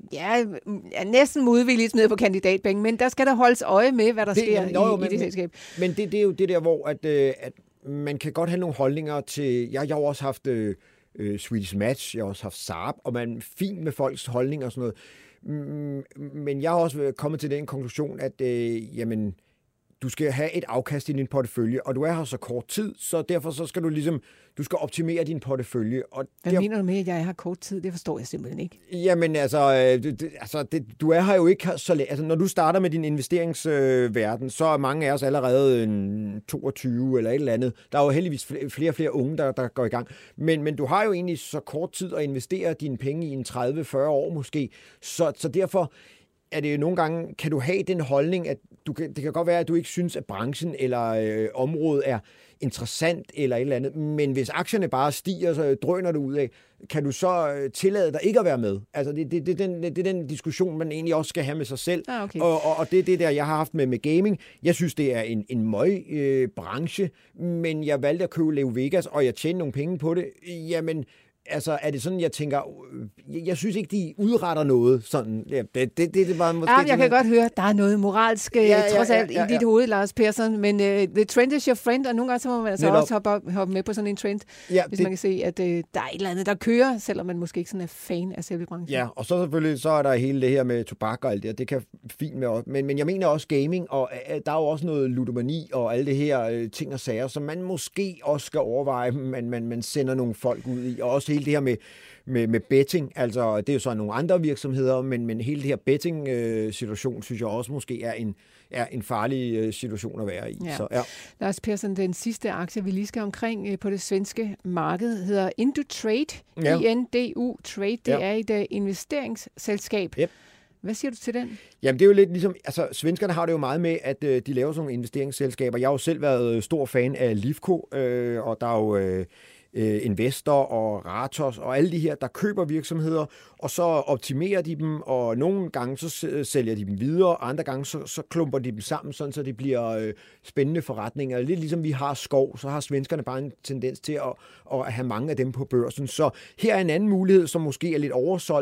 er næsten modvilligt smidt på kandidatbænken, men der skal der holdes øje med, hvad der sker i det selskab. Men det er jo det der, hvor at man kan godt have nogle holdninger til. Jeg har også haft Swedish Match, jeg har også haft Saab, og man er fint med folks holdninger og sådan noget. Men jeg har også kommet til den konklusion, at du skal have et afkast i din portefølje, og du er her så kort tid, så derfor så skal du skal optimere din portefølje. Og hvad mener du med, at jeg har kort tid? Det forstår jeg simpelthen ikke. Jamen du er her jo ikke så længe. Altså, når du starter med din investeringsverden, så er mange af os allerede 22 eller et eller andet. Der er jo heldigvis flere og flere unge, der går i gang. Men du har jo egentlig så kort tid at investere dine penge i en 30-40 år måske. Så derfor er det jo nogle gange, kan du have den holdning, at det kan godt være, at du ikke synes, at branchen eller området er interessant eller et eller andet, men hvis aktierne bare stiger, så drøner du ud af, kan du så tillade dig ikke at være med? Altså, det er den diskussion, man egentlig også skal have med sig selv. Okay. Og det er det der, jeg har haft med gaming. Jeg synes, det er en branche, men jeg valgte at købe Leo Vegas, og jeg tjener nogle penge på det. Jamen, altså, er det sådan, jeg tænker, jeg synes ikke, de udretter noget sådan. Ja, det var måske... Ja, jeg kan godt høre, der er noget moralsk trods alt i dit hoved, Lars Persson, men the trend is your friend, og nogle gange så må man altså også hoppe med på sådan en trend, hvis man kan se, at der er et eller andet, der kører, selvom man måske ikke sådan er fan af selve branchen. Ja, og så selvfølgelig, så er der hele det her med tobak og alt det kan fint med også, men jeg mener også gaming, og der er jo også noget ludomani og alle det her ting og sager, som man måske også skal overveje, man sender nogle folk ud i, og også hele det her med betting, altså det er jo så nogle andre virksomheder, men hele det her betting-situation, synes jeg også måske er en farlig situation at være i. Ja. Så, ja. Lars Persson, den sidste aktie, vi lige skal omkring på det svenske marked, hedder Indutrade. Ja. INDU Trade, det er et investeringsselskab. Yep. Hvad siger du til den? Jamen, det er jo lidt ligesom, altså svenskerne har det jo meget med, at de laver sådan nogle investeringsselskaber. Jeg har jo selv været stor fan af Lifco, og der er jo Investor og Ratos og alle de her, der køber virksomheder, og så optimerer de dem, og nogle gange så sælger de dem videre, og andre gange så klumper de dem sammen, sådan så det bliver spændende forretninger. Lidt ligesom vi har skov, så har svenskerne bare en tendens til at have mange af dem på børsen. Så her er en anden mulighed, som måske er lidt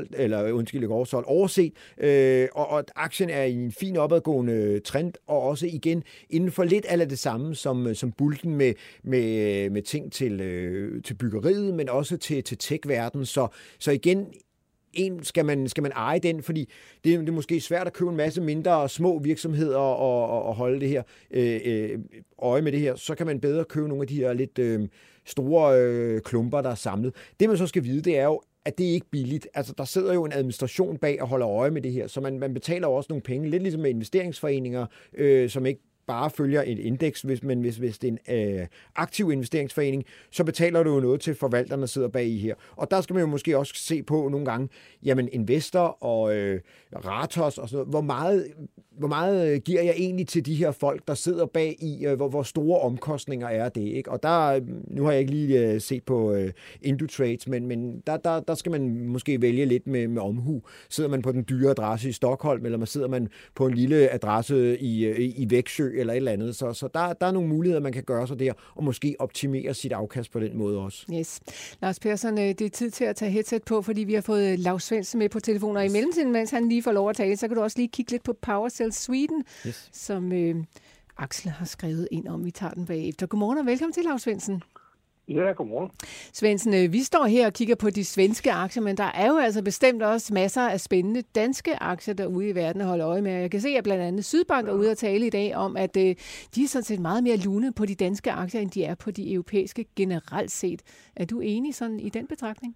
overset, og aktien er i en fin opadgående trend, og også igen inden for lidt af det samme som bulten med ting til byggeriet, men også til tech-verdenen. Så igen, skal man eje den, fordi det er måske svært at købe en masse mindre små virksomheder og holde det her øje med det her. Så kan man bedre købe nogle af de her lidt store klumper, der er samlet. Det man så skal vide, det er jo, at det ikke er billigt. Altså, der sidder jo en administration bag og holder øje med det her, så man betaler også nogle penge, lidt ligesom med investeringsforeninger, som ikke bare følger et indeks, hvis det er en aktiv investeringsforening, så betaler du jo noget til forvalterne, der sidder bag i her. Og der skal man jo måske også se på nogle gange, jamen Investor og Ratos og sådan noget, hvor meget giver jeg egentlig til de her folk, der sidder bag i, hvor store omkostninger er det, ikke? Og nu har jeg ikke lige set på Indutrades, men der skal man måske vælge lidt med omhu. Sidder man på den dyre adresse i Stockholm, eller sidder man på en lille adresse i Växjö, eller et eller andet. Så der er nogle muligheder, man kan gøre sig der, og måske optimere sit afkast på den måde også. Yes. Lars Persson, det er tid til at tage headset på, fordi vi har fået Lars Svendsen med på telefonen, og i mellemtiden, mens han lige får lov at tale, så kan du også lige kigge lidt på PowerCell Sweden, som Axel har skrevet ind om. Vi tager den bagefter. Godmorgen og velkommen til, Lars Svendsen. Ja, godmorgen. Svendsen, vi står her og kigger på de svenske aktier, men der er jo altså bestemt også masser af spændende danske aktier derude i verden at holde øje med. Jeg kan se, at blandt andet Sydbank er ude at tale i dag om, at de er sådan set meget mere lune på de danske aktier, end de er på de europæiske generelt set. Er du enig sådan i den betragtning?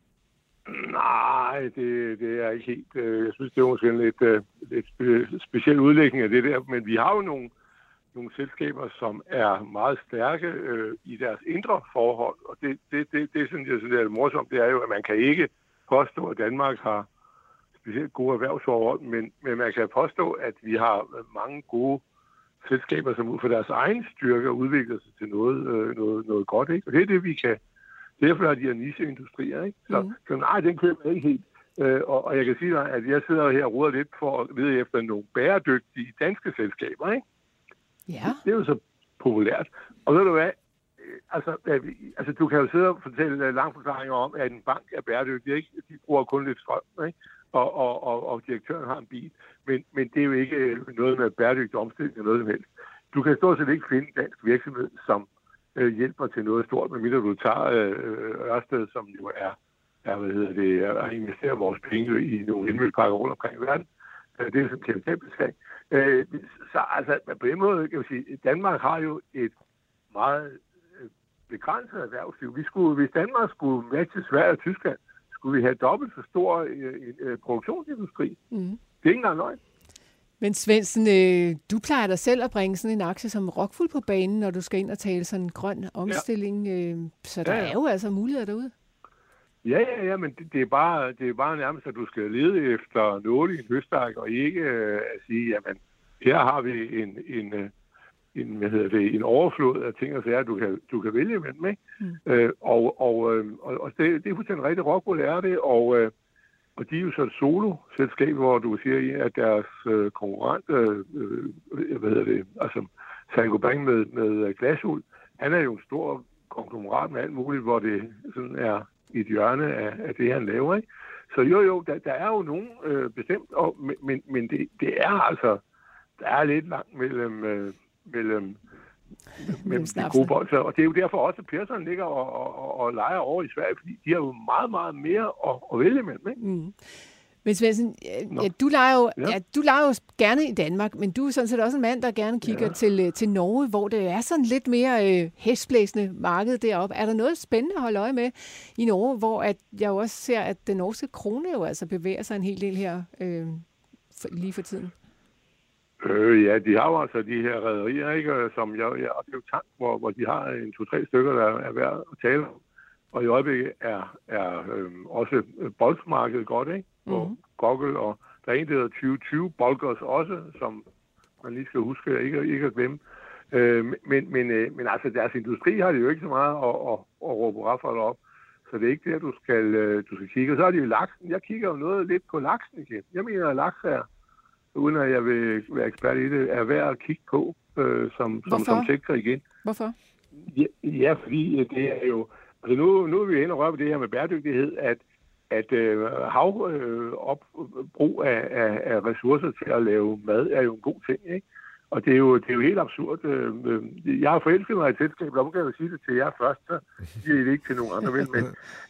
Nej, det er ikke helt. Jeg synes, det er måske en lidt speciel udlægning af det der, men vi har jo nogle selskaber, som er meget stærke i deres indre forhold, og det synes jeg er morsomt, det er jo, at man kan ikke påstå, at Danmark har specielt gode erhvervsforhold, men man kan påstå, at vi har mange gode selskaber, som ud fra deres egen styrke udvikler sig til noget godt, ikke? Og det er det, vi kan. Derfor er de her nicheindustrier, ikke? Så nej, den køber jeg ikke helt. Og jeg kan sige dig, at jeg sidder her og roder lidt for at lede efter nogle bæredygtige danske selskaber, ikke? Ja. Det er jo så populært. Og ved du hvad? Altså, du kan jo sidde og fortælle lange forklaringer om, at en bank er bæredygtig, ikke? De bruger kun lidt strøm, ikke? Og direktøren har en bil. Men det er jo ikke noget med bæredygtig omstilling eller noget som helst. Du kan stort set ikke finde en dansk virksomhed, som hjælper til noget stort, medmindre du tager Ørsted, som jo er at investere vores penge i nogle vindmølleparker rundt omkring i verden. Det er sådan en kapitalbeskatning. Så altså, på den måde kan vi sige, Danmark har jo et meget begrænset erhvervsliv. Hvis Danmark skulle matche Sverige og Tyskland, skulle vi have dobbelt så stor produktionsindustri. Det er ikke engang løgn. Men Svendsen, du plejer dig selv at bringe sådan en aktie som Rockwool på banen, når du skal ind og tale sådan en grøn omstilling. Så der er jo altså muligheder derude. Ja, men det er bare nærmest, at du skal lede efter nåle i en høstak, og ikke at sige, jamen, her har vi en overflod af ting og sager, du kan vælge imellem, ikke? Og det er fuldstændig rigtigt. Rockwool er det, og de er jo så et solo-selskab, hvor du siger, at deres konkurrent, altså Saint-Gobain med Glashul, han er jo en stor konglomerat med alt muligt, hvor det sådan er i et hjørne af det, han laver, ikke? Så jo, der er jo nogen bestemt, men det er altså, der er lidt langt mellem de gode bolde. Og det er jo derfor også, at Persson ligger og leger over i Sverige, fordi de har jo meget, meget mere at vælge imellem, ikke? Men Svendsen, du leger jo gerne i Danmark, men du er sådan set også en mand, der gerne kigger til Norge, hvor det er sådan lidt mere hestblæsende marked deroppe. Er der noget spændende at holde øje med i Norge, hvor at jeg jo også ser, at den norske krone jo altså bevæger sig en hel del her lige for tiden? Ja, de har jo altså de her rederier, ikke, som jeg oplever tank, hvor de har 2-3 stykker, der er værd at tale om. Og i øjeblikket er også boldsmarkedet godt, ikke? På Google, og der er en, der hedder 2020 Bulkers også, som man lige skal huske ikke at glemme. Men altså, deres industri har det jo ikke så meget at råbe raffald op. Så det er ikke det, du skal kigge. Og så er det jo laksen. Jeg kigger jo noget lidt på laksen igen. Jeg mener, at laks er, uden at jeg vil være ekspert i det, er værd at kigge på som sektor igen. Hvorfor? Ja, fordi det er jo... Altså nu er vi inde og røre på det her med bæredygtighed, at brug af ressourcer til at lave mad er jo en god ting, ikke? Og det er jo helt absurd. Jeg har forelsket mig i et selskab, og kan jeg jo sige det til jer først, så siger I det ikke til nogen andre, men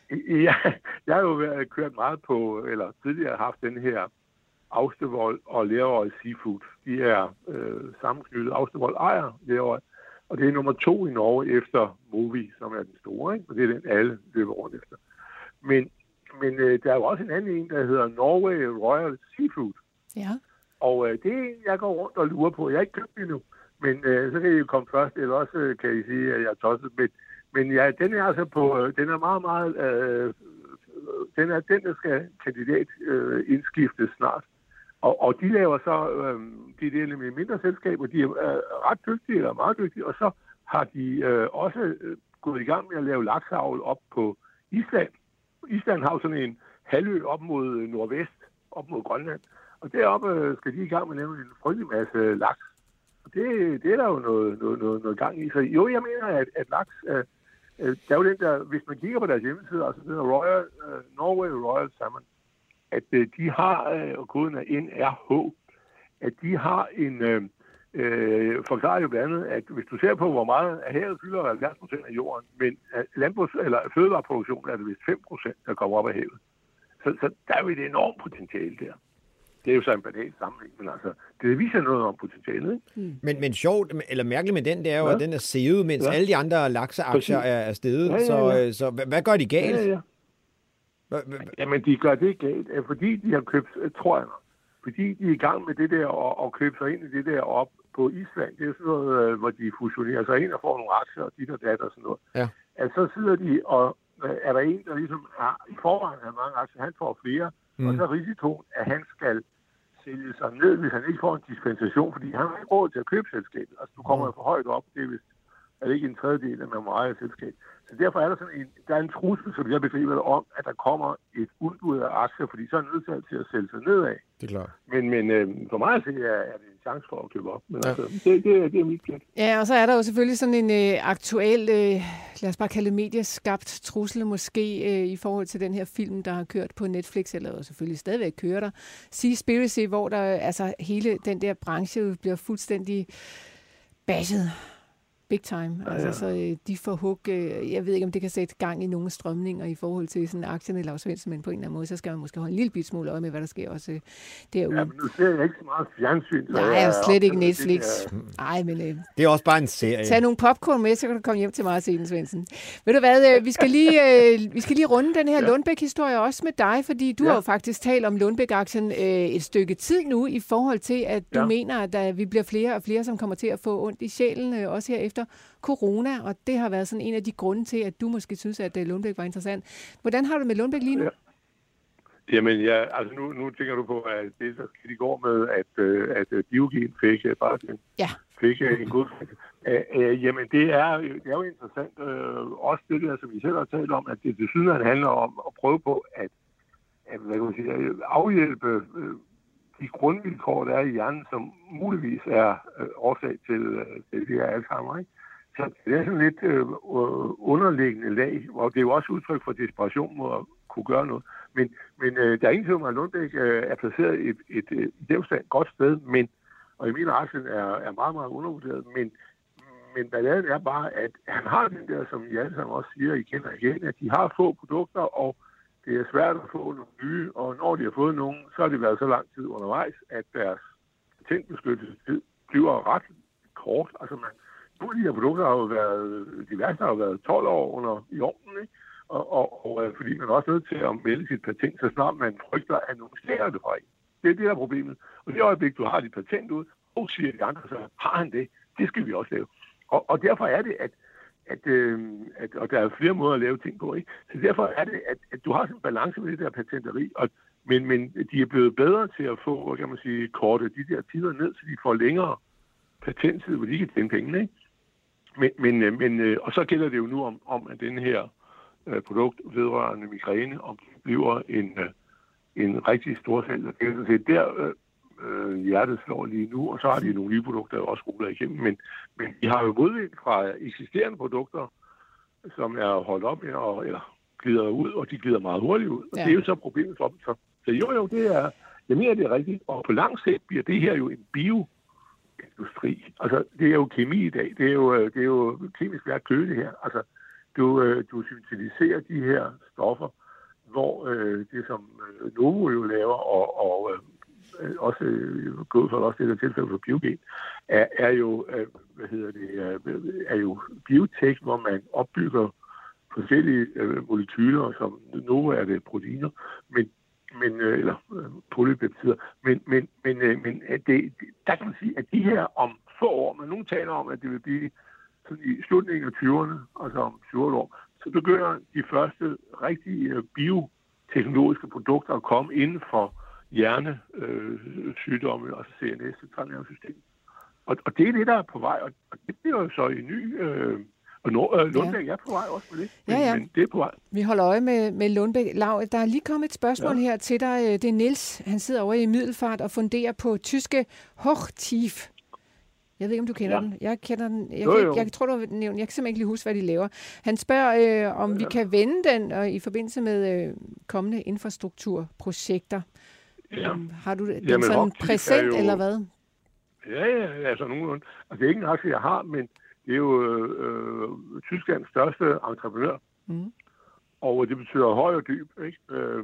jeg har jo kørt meget på, eller tidligere haft den her Austevoll og Lerøy Seafood. De er sammenknyttet. Austevoll ejer Lerøy, og det er nummer 2 i Norge efter Movi, som er den store, ikke? Og det er den, alle løber rundt efter. Men der er jo også en anden en, der hedder Norway Royal Seafood. Ja. Og det er jeg går rundt og lurer på. Jeg har ikke købt det endnu, men så kan I jo komme først, eller også kan I sige, at jeg er tosset. Men ja, den er altså den er meget, meget... den der skal kandidat indskiftes snart. Og de laver så, de er med mindre selskaber, de er ret dygtige, eller meget dygtige, og så har de også gået i gang med at lave laksavl op på Island. Island har jo sådan en halvø op mod nordvest, op mod Grønland, og deroppe skal de i gang med at lave en frygtelig masse laks. Og det er der jo noget gang i. Så jo, jeg mener, at laks, der er jo den der, hvis man kigger på deres hjemmeside, altså den der Norway Royal Salmon, at de har, og koden er NRH, at de har en, forklarer jo blandt andet, at hvis du ser på, hvor meget af havet fylder 70% af jorden, men fødevareproduktion er det vist 5%, der kommer op af havet. Så der er jo et enormt potentiale der. Det er jo så en banal sammenhæng, men altså, det viser noget om potentialet, ikke? Men sjovt, eller mærkeligt med den, det er jo, at den er sævet, mens alle de andre lakseaktier er steget. Ja. Så hvad gør de galt? Ja. Jamen, de gør det galt, fordi de har købt tråderne. Fordi de er i gang med det der og købe sig ind i det der op på Island. Det er jo sådan noget, hvor de fusionerer sig ind og får nogle aktier og dit og dat og sådan noget. Ja. Altså, så sidder de, og er der en, der ligesom i forvejen har mange aktier, han får flere, og så er risikoen, at han skal sælge sig ned, hvis han ikke får en dispensation, fordi han har ikke råd til at købe selskabet. Altså, du kommer jo for højt op, det er vist ikke en tredjedel af man må eje selskab. Så derfor er der er en trussel, som jeg begriber det om, at der kommer et udbud af aktier, fordi så er nødt til at sælge sig nedad. Det er klart. Men for mig at se, er det en chance for at købe op. Men altså, det er mit gæt. Ja, og så er der jo selvfølgelig sådan en aktuel, lad os bare kalde det medieskabt trussel måske, i forhold til den her film, der har kørt på Netflix, eller selvfølgelig stadigvæk kører der. Seaspiracy, hvor der altså hele den der branche bliver fuldstændig bashed. Big time. Altså, så de får hug. Jeg ved ikke, om det kan sætte gang i nogle strømninger i forhold til sådan aktierne Lars Svendsen, men på en eller anden måde, så skal man måske holde en lille bit smule øje med, hvad der sker også derude. Ja, men nu ser jeg ikke så meget fjernsyn. Nej, jeg er slet ikke Netflix. Nej, men det er også bare en serie. Tag nogle popcorn med, så kan du komme hjem til mig og se den, Svendsen. Ved du hvad, vi skal lige runde den her Lundbeck-historie også med dig, fordi du har jo faktisk talt om Lundbeck-aktien et stykke tid nu, i forhold til, at du mener, at vi bliver flere og flere, som kommer til at få ondt i sjælen, også her efter corona, og det har været sådan en af de grunde til, at du måske synes, at Lundbeck var interessant. Hvordan har du med Lundbeck lige nu? Ja. Jamen, altså nu tænker du på, at det så skidt i går med, at Biogen fik en god jamen, det er jo interessant. Også det der, som I selv har talt om, at det til syden handler om at prøve på at hvad kan man sige, afhjælpe de grundvilkår, der er i hjernen, som muligvis er årsag til det her Alzheimer, ikke? Så det er sådan lidt underliggende lag, og det er jo også udtryk for desperation mod at kunne gøre noget. Men der er ingen tvivl om, at Lundbeck er placeret et delstand godt sted, og i min aktien er meget, meget undervurderet, men balladen er bare, at han har den der, som I alle sammen også siger igen og igen, at de har få produkter, og det er svært at få nogle nye, og når de har fået nogen, så har det været så lang tid undervejs, at deres patentbeskyttelsestid bliver ret kort. Altså nogle af de her produkter har jo været, de værste har jo været 12 år i ovnen, ikke? Og fordi man er også nødt til at melde sit patent, så snart man frygter, at nogen stjæler det fra en. Det er det, der er problemet. Og det øjeblik, du har dit patent ud, og siger de andre, så har han det. Det skal vi også lave. Og derfor er det, at og der er flere måder at lave ting på, ikke? Så derfor er det, at du har sådan en balance med det der patenteri, men de er blevet bedre til at få, hvad kan man sige, korte de der tider ned, så de får længere patenttid, hvor de kan tjene pengene, ikke? Og så gælder det jo nu om at den her produkt vedrørende migræne, om det bliver en rigtig stor salg. Det er sådan set der hjertet slår lige nu, og så har de nogle nye produkter, der også ruller igennem. Men de har jo modvind fra eksisterende produkter, som er holdt op med, eller glider ud, og de glider meget hurtigt ud. Og det er jo så problemet for dem. Så jo, det er, jeg mener, det er rigtigt. Og på lang sigt bliver det her jo en bioindustri. Altså, det er jo kemi i dag. Det er jo kemisk værk køle, det her. Altså, du syntetiserer de her stoffer, hvor det som Novo jo laver, og også gået for også det der tilfælde for Biogen, er jo er jo biotech, hvor man opbygger forskellige molekyler, som Novo er det proteiner, eller polypeptider, men der kan man sige, at de her om få år, men nogen taler om, at det vil blive sådan i slutningen af 20'erne, altså om 20 år, så begynder de første rigtige bioteknologiske produkter at komme inden for hjernesygdomme, altså CNS, centralnervesystem. Og det er det, der er på vej, og det bliver jo så i ny... Lundbeck er på vej også med det, men det er på vej. Vi holder øje med Lundbeck. Lau, der er lige kommet et spørgsmål her til dig. Det er Niels. Han sidder over i Middelfart og funderer på tyske Hochtief. Jeg ved ikke, om du kender den. Jeg kender den. Jeg tror, du har nævnt. Jeg kan simpelthen ikke lige huske, hvad de laver. Han spørger, om vi kan vende den i forbindelse med kommende infrastrukturprojekter. Ja. Har du den sådan præsent, eller hvad? Ja, altså nogenlunde. Altså, det er ikke en aktie, jeg har, men det er jo Tysklands største entreprenør. Mm. Og det betyder høj og dyb, ikke?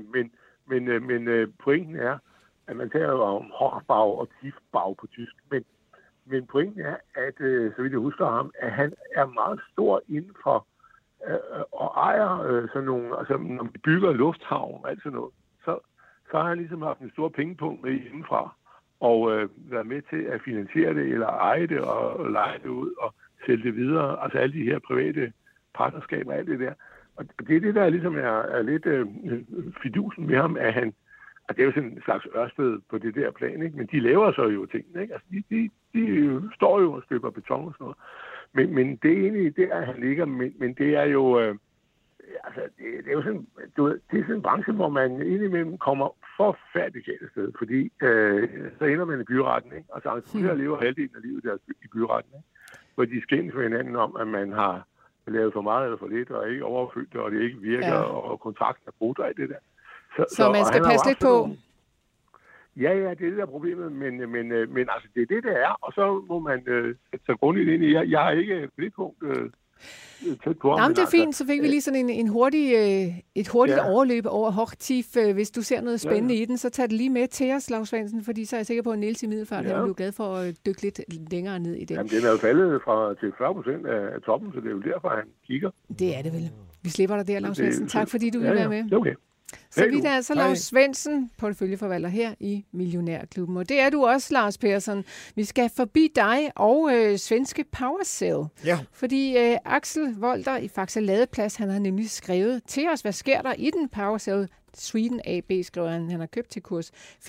Men pointen er, at man taler jo om Hochbau og Tiefbau på tysk. Men pointen er, at så vidt jeg husker ham, at han er meget stor inden for og ejer sådan nogle, altså når man bygger lufthavn og alt sådan noget, så har han ligesom haft en stor pengepunkt med hjemmefra og været med til at finansiere det, eller eje det og leje det ud og sælge det videre. Altså alle de her private partnerskaber og alt det der. Og det er det, der ligesom er lidt fidusen med ham, at han, og det er jo sådan en slags Ørsted på det der plan, ikke? Men de laver så jo tingene, ikke? Altså de står jo og støber beton og sådan noget. Men det er egentlig der, han ligger, men det er jo... altså, det er jo sådan, det er sådan en branche, hvor man indimellem kommer forfærdeligt galt sted, fordi så ender man i byretten, ikke? Altså, entreprenører lever halvdelen af livet der i byretten, ikke? Hvor de skændes for hinanden om, at man har lavet for meget eller for lidt, og ikke overfyldt det, og det ikke virker, og kontrakten er brudt og alt det der. Så man skal passe lidt på? Ja, det er det, der er problemet, men altså, det er det er, og så må man sætte sig grundigt ind i. Jeg har ikke på det punkt tæt på. Jamen, det er fint, så fik vi lige sådan et hurtigt overløb over Hochtief. Hvis du ser noget spændende i den, så tag det lige med til os, Lars Svendsen, fordi så er jeg sikker på, at Niels i Middelfart er jo glad for at dykke lidt længere ned i det. Jamen, den er jo faldet til 40% af toppen, så det er jo derfor, han kigger. Det er det vel. Vi slipper dig der, Lars Svendsen. Tak, fordi du ville være med. Okay. Så vidt er altså Lars Svendsen, porteføljeforvalter her i Millionærklubben. Og det er du også, Lars Persson. Vi skal forbi dig og svenske PowerCell. Ja. Fordi Axel Volter i Faxe Ladeplads, han har nemlig skrevet til os, hvad sker der i den PowerCell Sweden AB, skriver han. Han har købt til kurs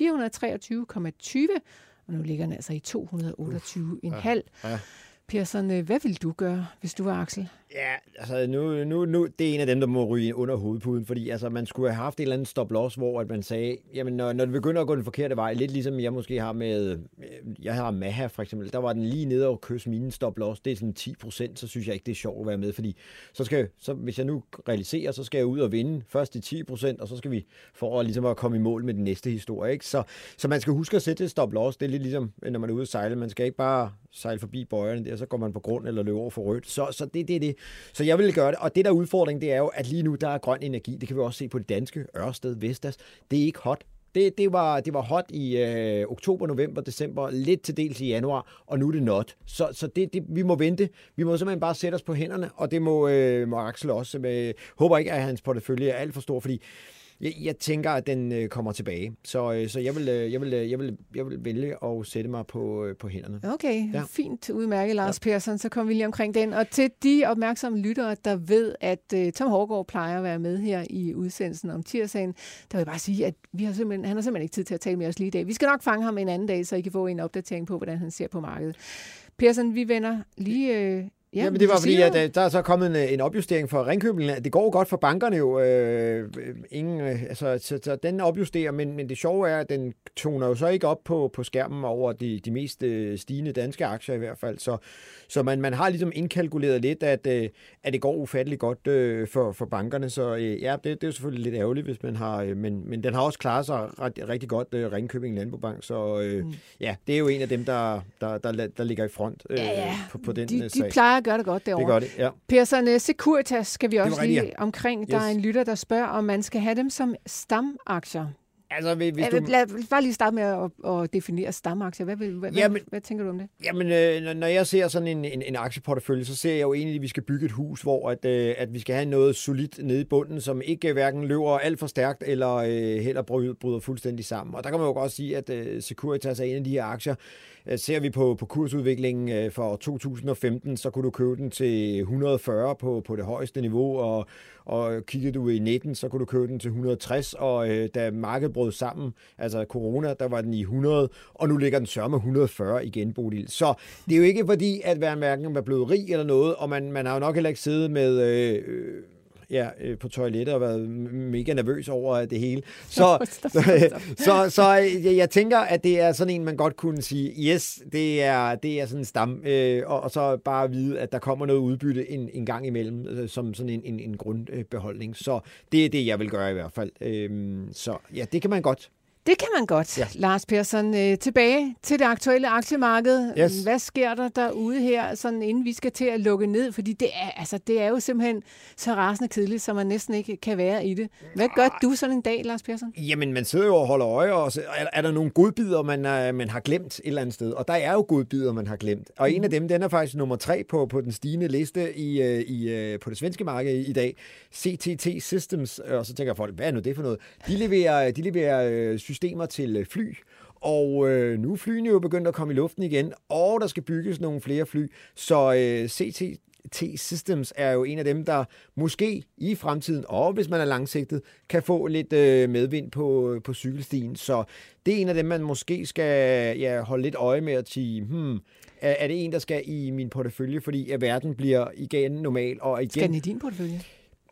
423,20, og nu ligger den altså i 228,5. Ja. Persson, hvad vil du gøre, hvis du var Axel? Ja, altså nu det er en af dem, der må ryge under hovedpuden, fordi altså, man skulle have haft et eller andet stop-loss, hvor at man sagde, jamen når det begynder at gå den forkerte vej, lidt ligesom jeg måske har med, jeg har Maha for eksempel, der var den lige nede og kysse mine stop-loss, det er sådan 10%, så synes jeg ikke, det er sjovt at være med, fordi så hvis jeg nu realiserer, så skal jeg ud og vinde først de 10%, og så skal vi for ligesom at komme i mål med den næste historie, ikke? Så man skal huske at sætte et stop-loss, det er lidt ligesom, når man er ude at sejle, man skal ikke bare sejle forbi bøjerne der, så går man på grund eller løber over for rødt, så det er det. Så jeg vil gøre det, og det der udfordring, det er jo, at lige nu, der er grøn energi, det kan vi også se på det danske, Ørsted, Vestas, det er ikke hot. Det var hot i oktober, november, december, lidt til dels i januar, og nu er det not. Så vi må vente. Vi må simpelthen bare sætte os på hænderne, og det må Axel også. Håber ikke, at hans portefølje er alt for stor, fordi jeg tænker, at den kommer tilbage. Så jeg vil vælge at sætte mig på hænderne. Okay, fint udmærket, Lars Persson. Så kommer vi lige omkring den. Og til de opmærksomme lyttere, der ved, at Tom Hårgaard plejer at være med her i udsendelsen om tirsdagen, der vil jeg bare sige, at han har simpelthen ikke tid til at tale med os lige i dag. Vi skal nok fange ham en anden dag, så I kan få en opdatering på, hvordan han ser på markedet. Persson, vi vender lige... Ja, men det var fordi, at der er så kommet en opjustering for Ringkøbing. Det går jo godt for bankerne jo. Så den opjusterer, men det sjove er, at den toner jo så ikke op på skærmen over de mest stigende danske aktier i hvert fald. Så man har ligesom indkalkuleret lidt, at det går ufatteligt godt for bankerne. Så ja, det er jo selvfølgelig lidt ærgerligt, hvis man har... Men den har også klaret sig rigtig godt, Ringkøbing Landbobank. Så ja, det er jo en af dem, der ligger i front på den sag. De plejer at gøre det godt derovre. Det gør det, ja. Persson, Securitas skal vi også lige omkring. Der er en lytter, der spørger, om man skal have dem som stamaktier. Altså, Lad bare lige starte med at definere stamaktier. Hvad tænker du om det? Jamen, når jeg ser sådan en aktieportefølje, så ser jeg jo egentlig, at vi skal bygge et hus, hvor at vi skal have noget solidt nede i bunden, som ikke hverken løber alt for stærkt, eller heller bryder fuldstændig sammen. Og der kan man jo godt sige, at Securitas er en af de her aktier. Ser vi på kursudviklingen for 2015, så kunne du købe den til 140 på det højeste niveau, og kiggede du i 19, så kunne du købe den til 160, og da markedet brød sammen, altså corona, der var den i 100, og nu ligger den sørme 140 igen, Bodil. Så det er jo ikke fordi, at hverken var blevet rig eller noget, og man har jo nok heller ikke siddet med... på toilettet og været mega nervøs over det hele. Så jeg tænker, at det er sådan en, man godt kunne sige, yes, det er sådan en stam, og så bare vide, at der kommer noget udbytte en gang imellem, som sådan en grundbeholdning. Så det er det, jeg vil gøre i hvert fald. Så ja, det kan man godt. Det kan man godt, ja. Lars Persson. Tilbage til det aktuelle aktiemarked. Yes. Hvad sker der derude her, sådan inden vi skal til at lukke ned? Fordi det er jo simpelthen så rasende kedeligt, så man næsten ikke kan være i det. Hvad gør du sådan en dag, Lars Persson? Jamen, man sidder jo og holder øje, og så er der nogle godbidder, man har glemt et eller andet sted? Og der er jo godbidder, man har glemt. Og en af dem, den er faktisk nummer 3 på den stigende liste på det svenske marked i dag. CTT Systems. Og så tænker folk, hvad er nu det for noget? De leverer systemer til fly, og nu er flyene jo begyndt at komme i luften igen, og der skal bygges nogle flere fly, så CTT Systems er jo en af dem, der måske i fremtiden, og hvis man er langsigtet, kan få lidt medvind på cykelstien, så det er en af dem, man måske skal holde lidt øje med at sige, er det en, der skal i min portefølje, fordi at verden bliver igen normal, og igen... Skal den i din portefølje?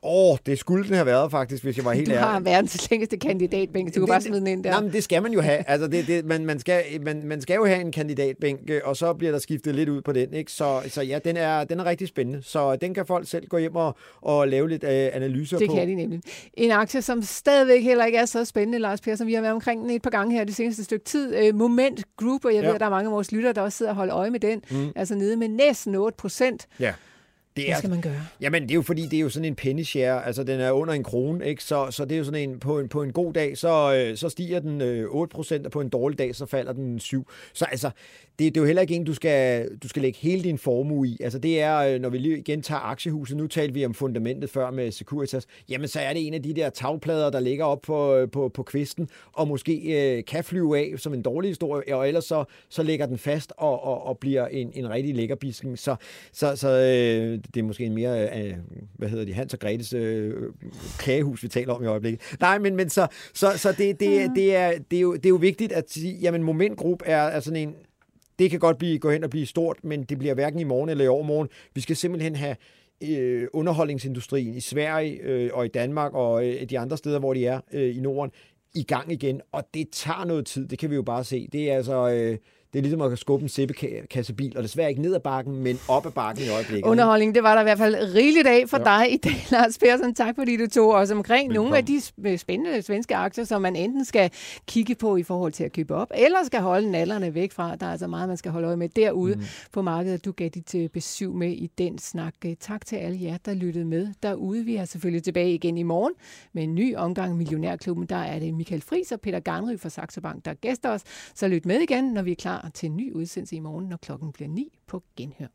Det skulle den have været faktisk, hvis jeg var helt ærlig. Du har verdens længste kandidatbænk, du kan bare smide den ind der. Nej, men det skal man jo have. Altså, man skal jo have en kandidatbænk, og så bliver der skiftet lidt ud på den. Ikke? Så ja, den er rigtig spændende. Så den kan folk selv gå hjem og lave lidt analyser på. Det kan de nemlig. En aktie, som stadigvæk heller ikke er så spændende, Lars Per, som vi har været omkring den et par gange her det seneste stykke tid. Moment Group, og jeg ved, at der er mange af vores lyttere, der også sidder og holder øje med den. Altså nede med næsten 8%. Ja. Hvad skal man gøre? Jamen, det er jo fordi, det er jo sådan en penny share, altså den er under 1 krone, ikke? Så det er jo sådan en, på en god dag, så stiger den 8%, og på en dårlig dag, så falder den 7%. Så altså, det er jo heller ikke en, du skal lægge hele din formue i. Altså det er, når vi lige igen tager aktiehuset, nu talte vi om fundamentet før med Securitas, jamen så er det en af de der tagplader, der ligger op på kvisten, og måske kan flyve af som en dårlig historie, og ellers så ligger den fast og bliver en rigtig lækker bisken. Så det er måske en mere, Hans og Gretes kagehus, vi taler om i øjeblikket. Nej, men så det er jo vigtigt at sige, jamen Moment Group er sådan en, det kan godt gå hen og blive stort, men det bliver hverken i morgen eller i overmorgen. Vi skal simpelthen have underholdningsindustrien i Sverige og i Danmark og de andre steder, hvor de er i Norden, i gang igen, og det tager noget tid, det kan vi jo bare se. Det er altså... Det er ligesom at skubbe en sæbekassebil, og desværre ikke ned ad bakken, men op ad bakken i øjeblikket. Underholdning, det var der i hvert fald rigeligt af for dig i dag, Lars Persson. Tak fordi du tog os omkring nogle af de spændende svenske aktier, som man enten skal kigge på i forhold til at købe op, eller skal holde nallerne væk fra. Der er altså meget, man skal holde øje med derude på markedet. Du gav dit besøg med i den snak. Tak til alle jer, der lyttede med derude. Vi er selvfølgelig tilbage igen i morgen med en ny omgang Millionærklubben. Der er det Michael Friis og Peter Garnry fra Saxo Bank, der gæster os. Så lyt med igen, når vi er klar til en ny udsendelse i morgen, når klokken bliver 9 på Genhør.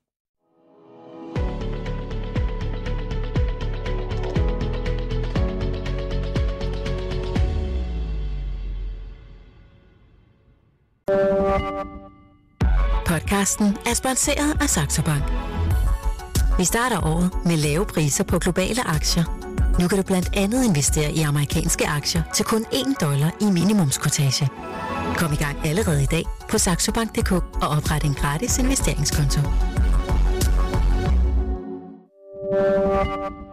Podcasten er sponsoreret af Saxo Bank. Vi starter året med lave priser på globale aktier. Nu kan du blandt andet investere i amerikanske aktier til kun $1 i minimumskortage. Kom i gang allerede i dag på saxobank.dk og opret en gratis investeringskonto.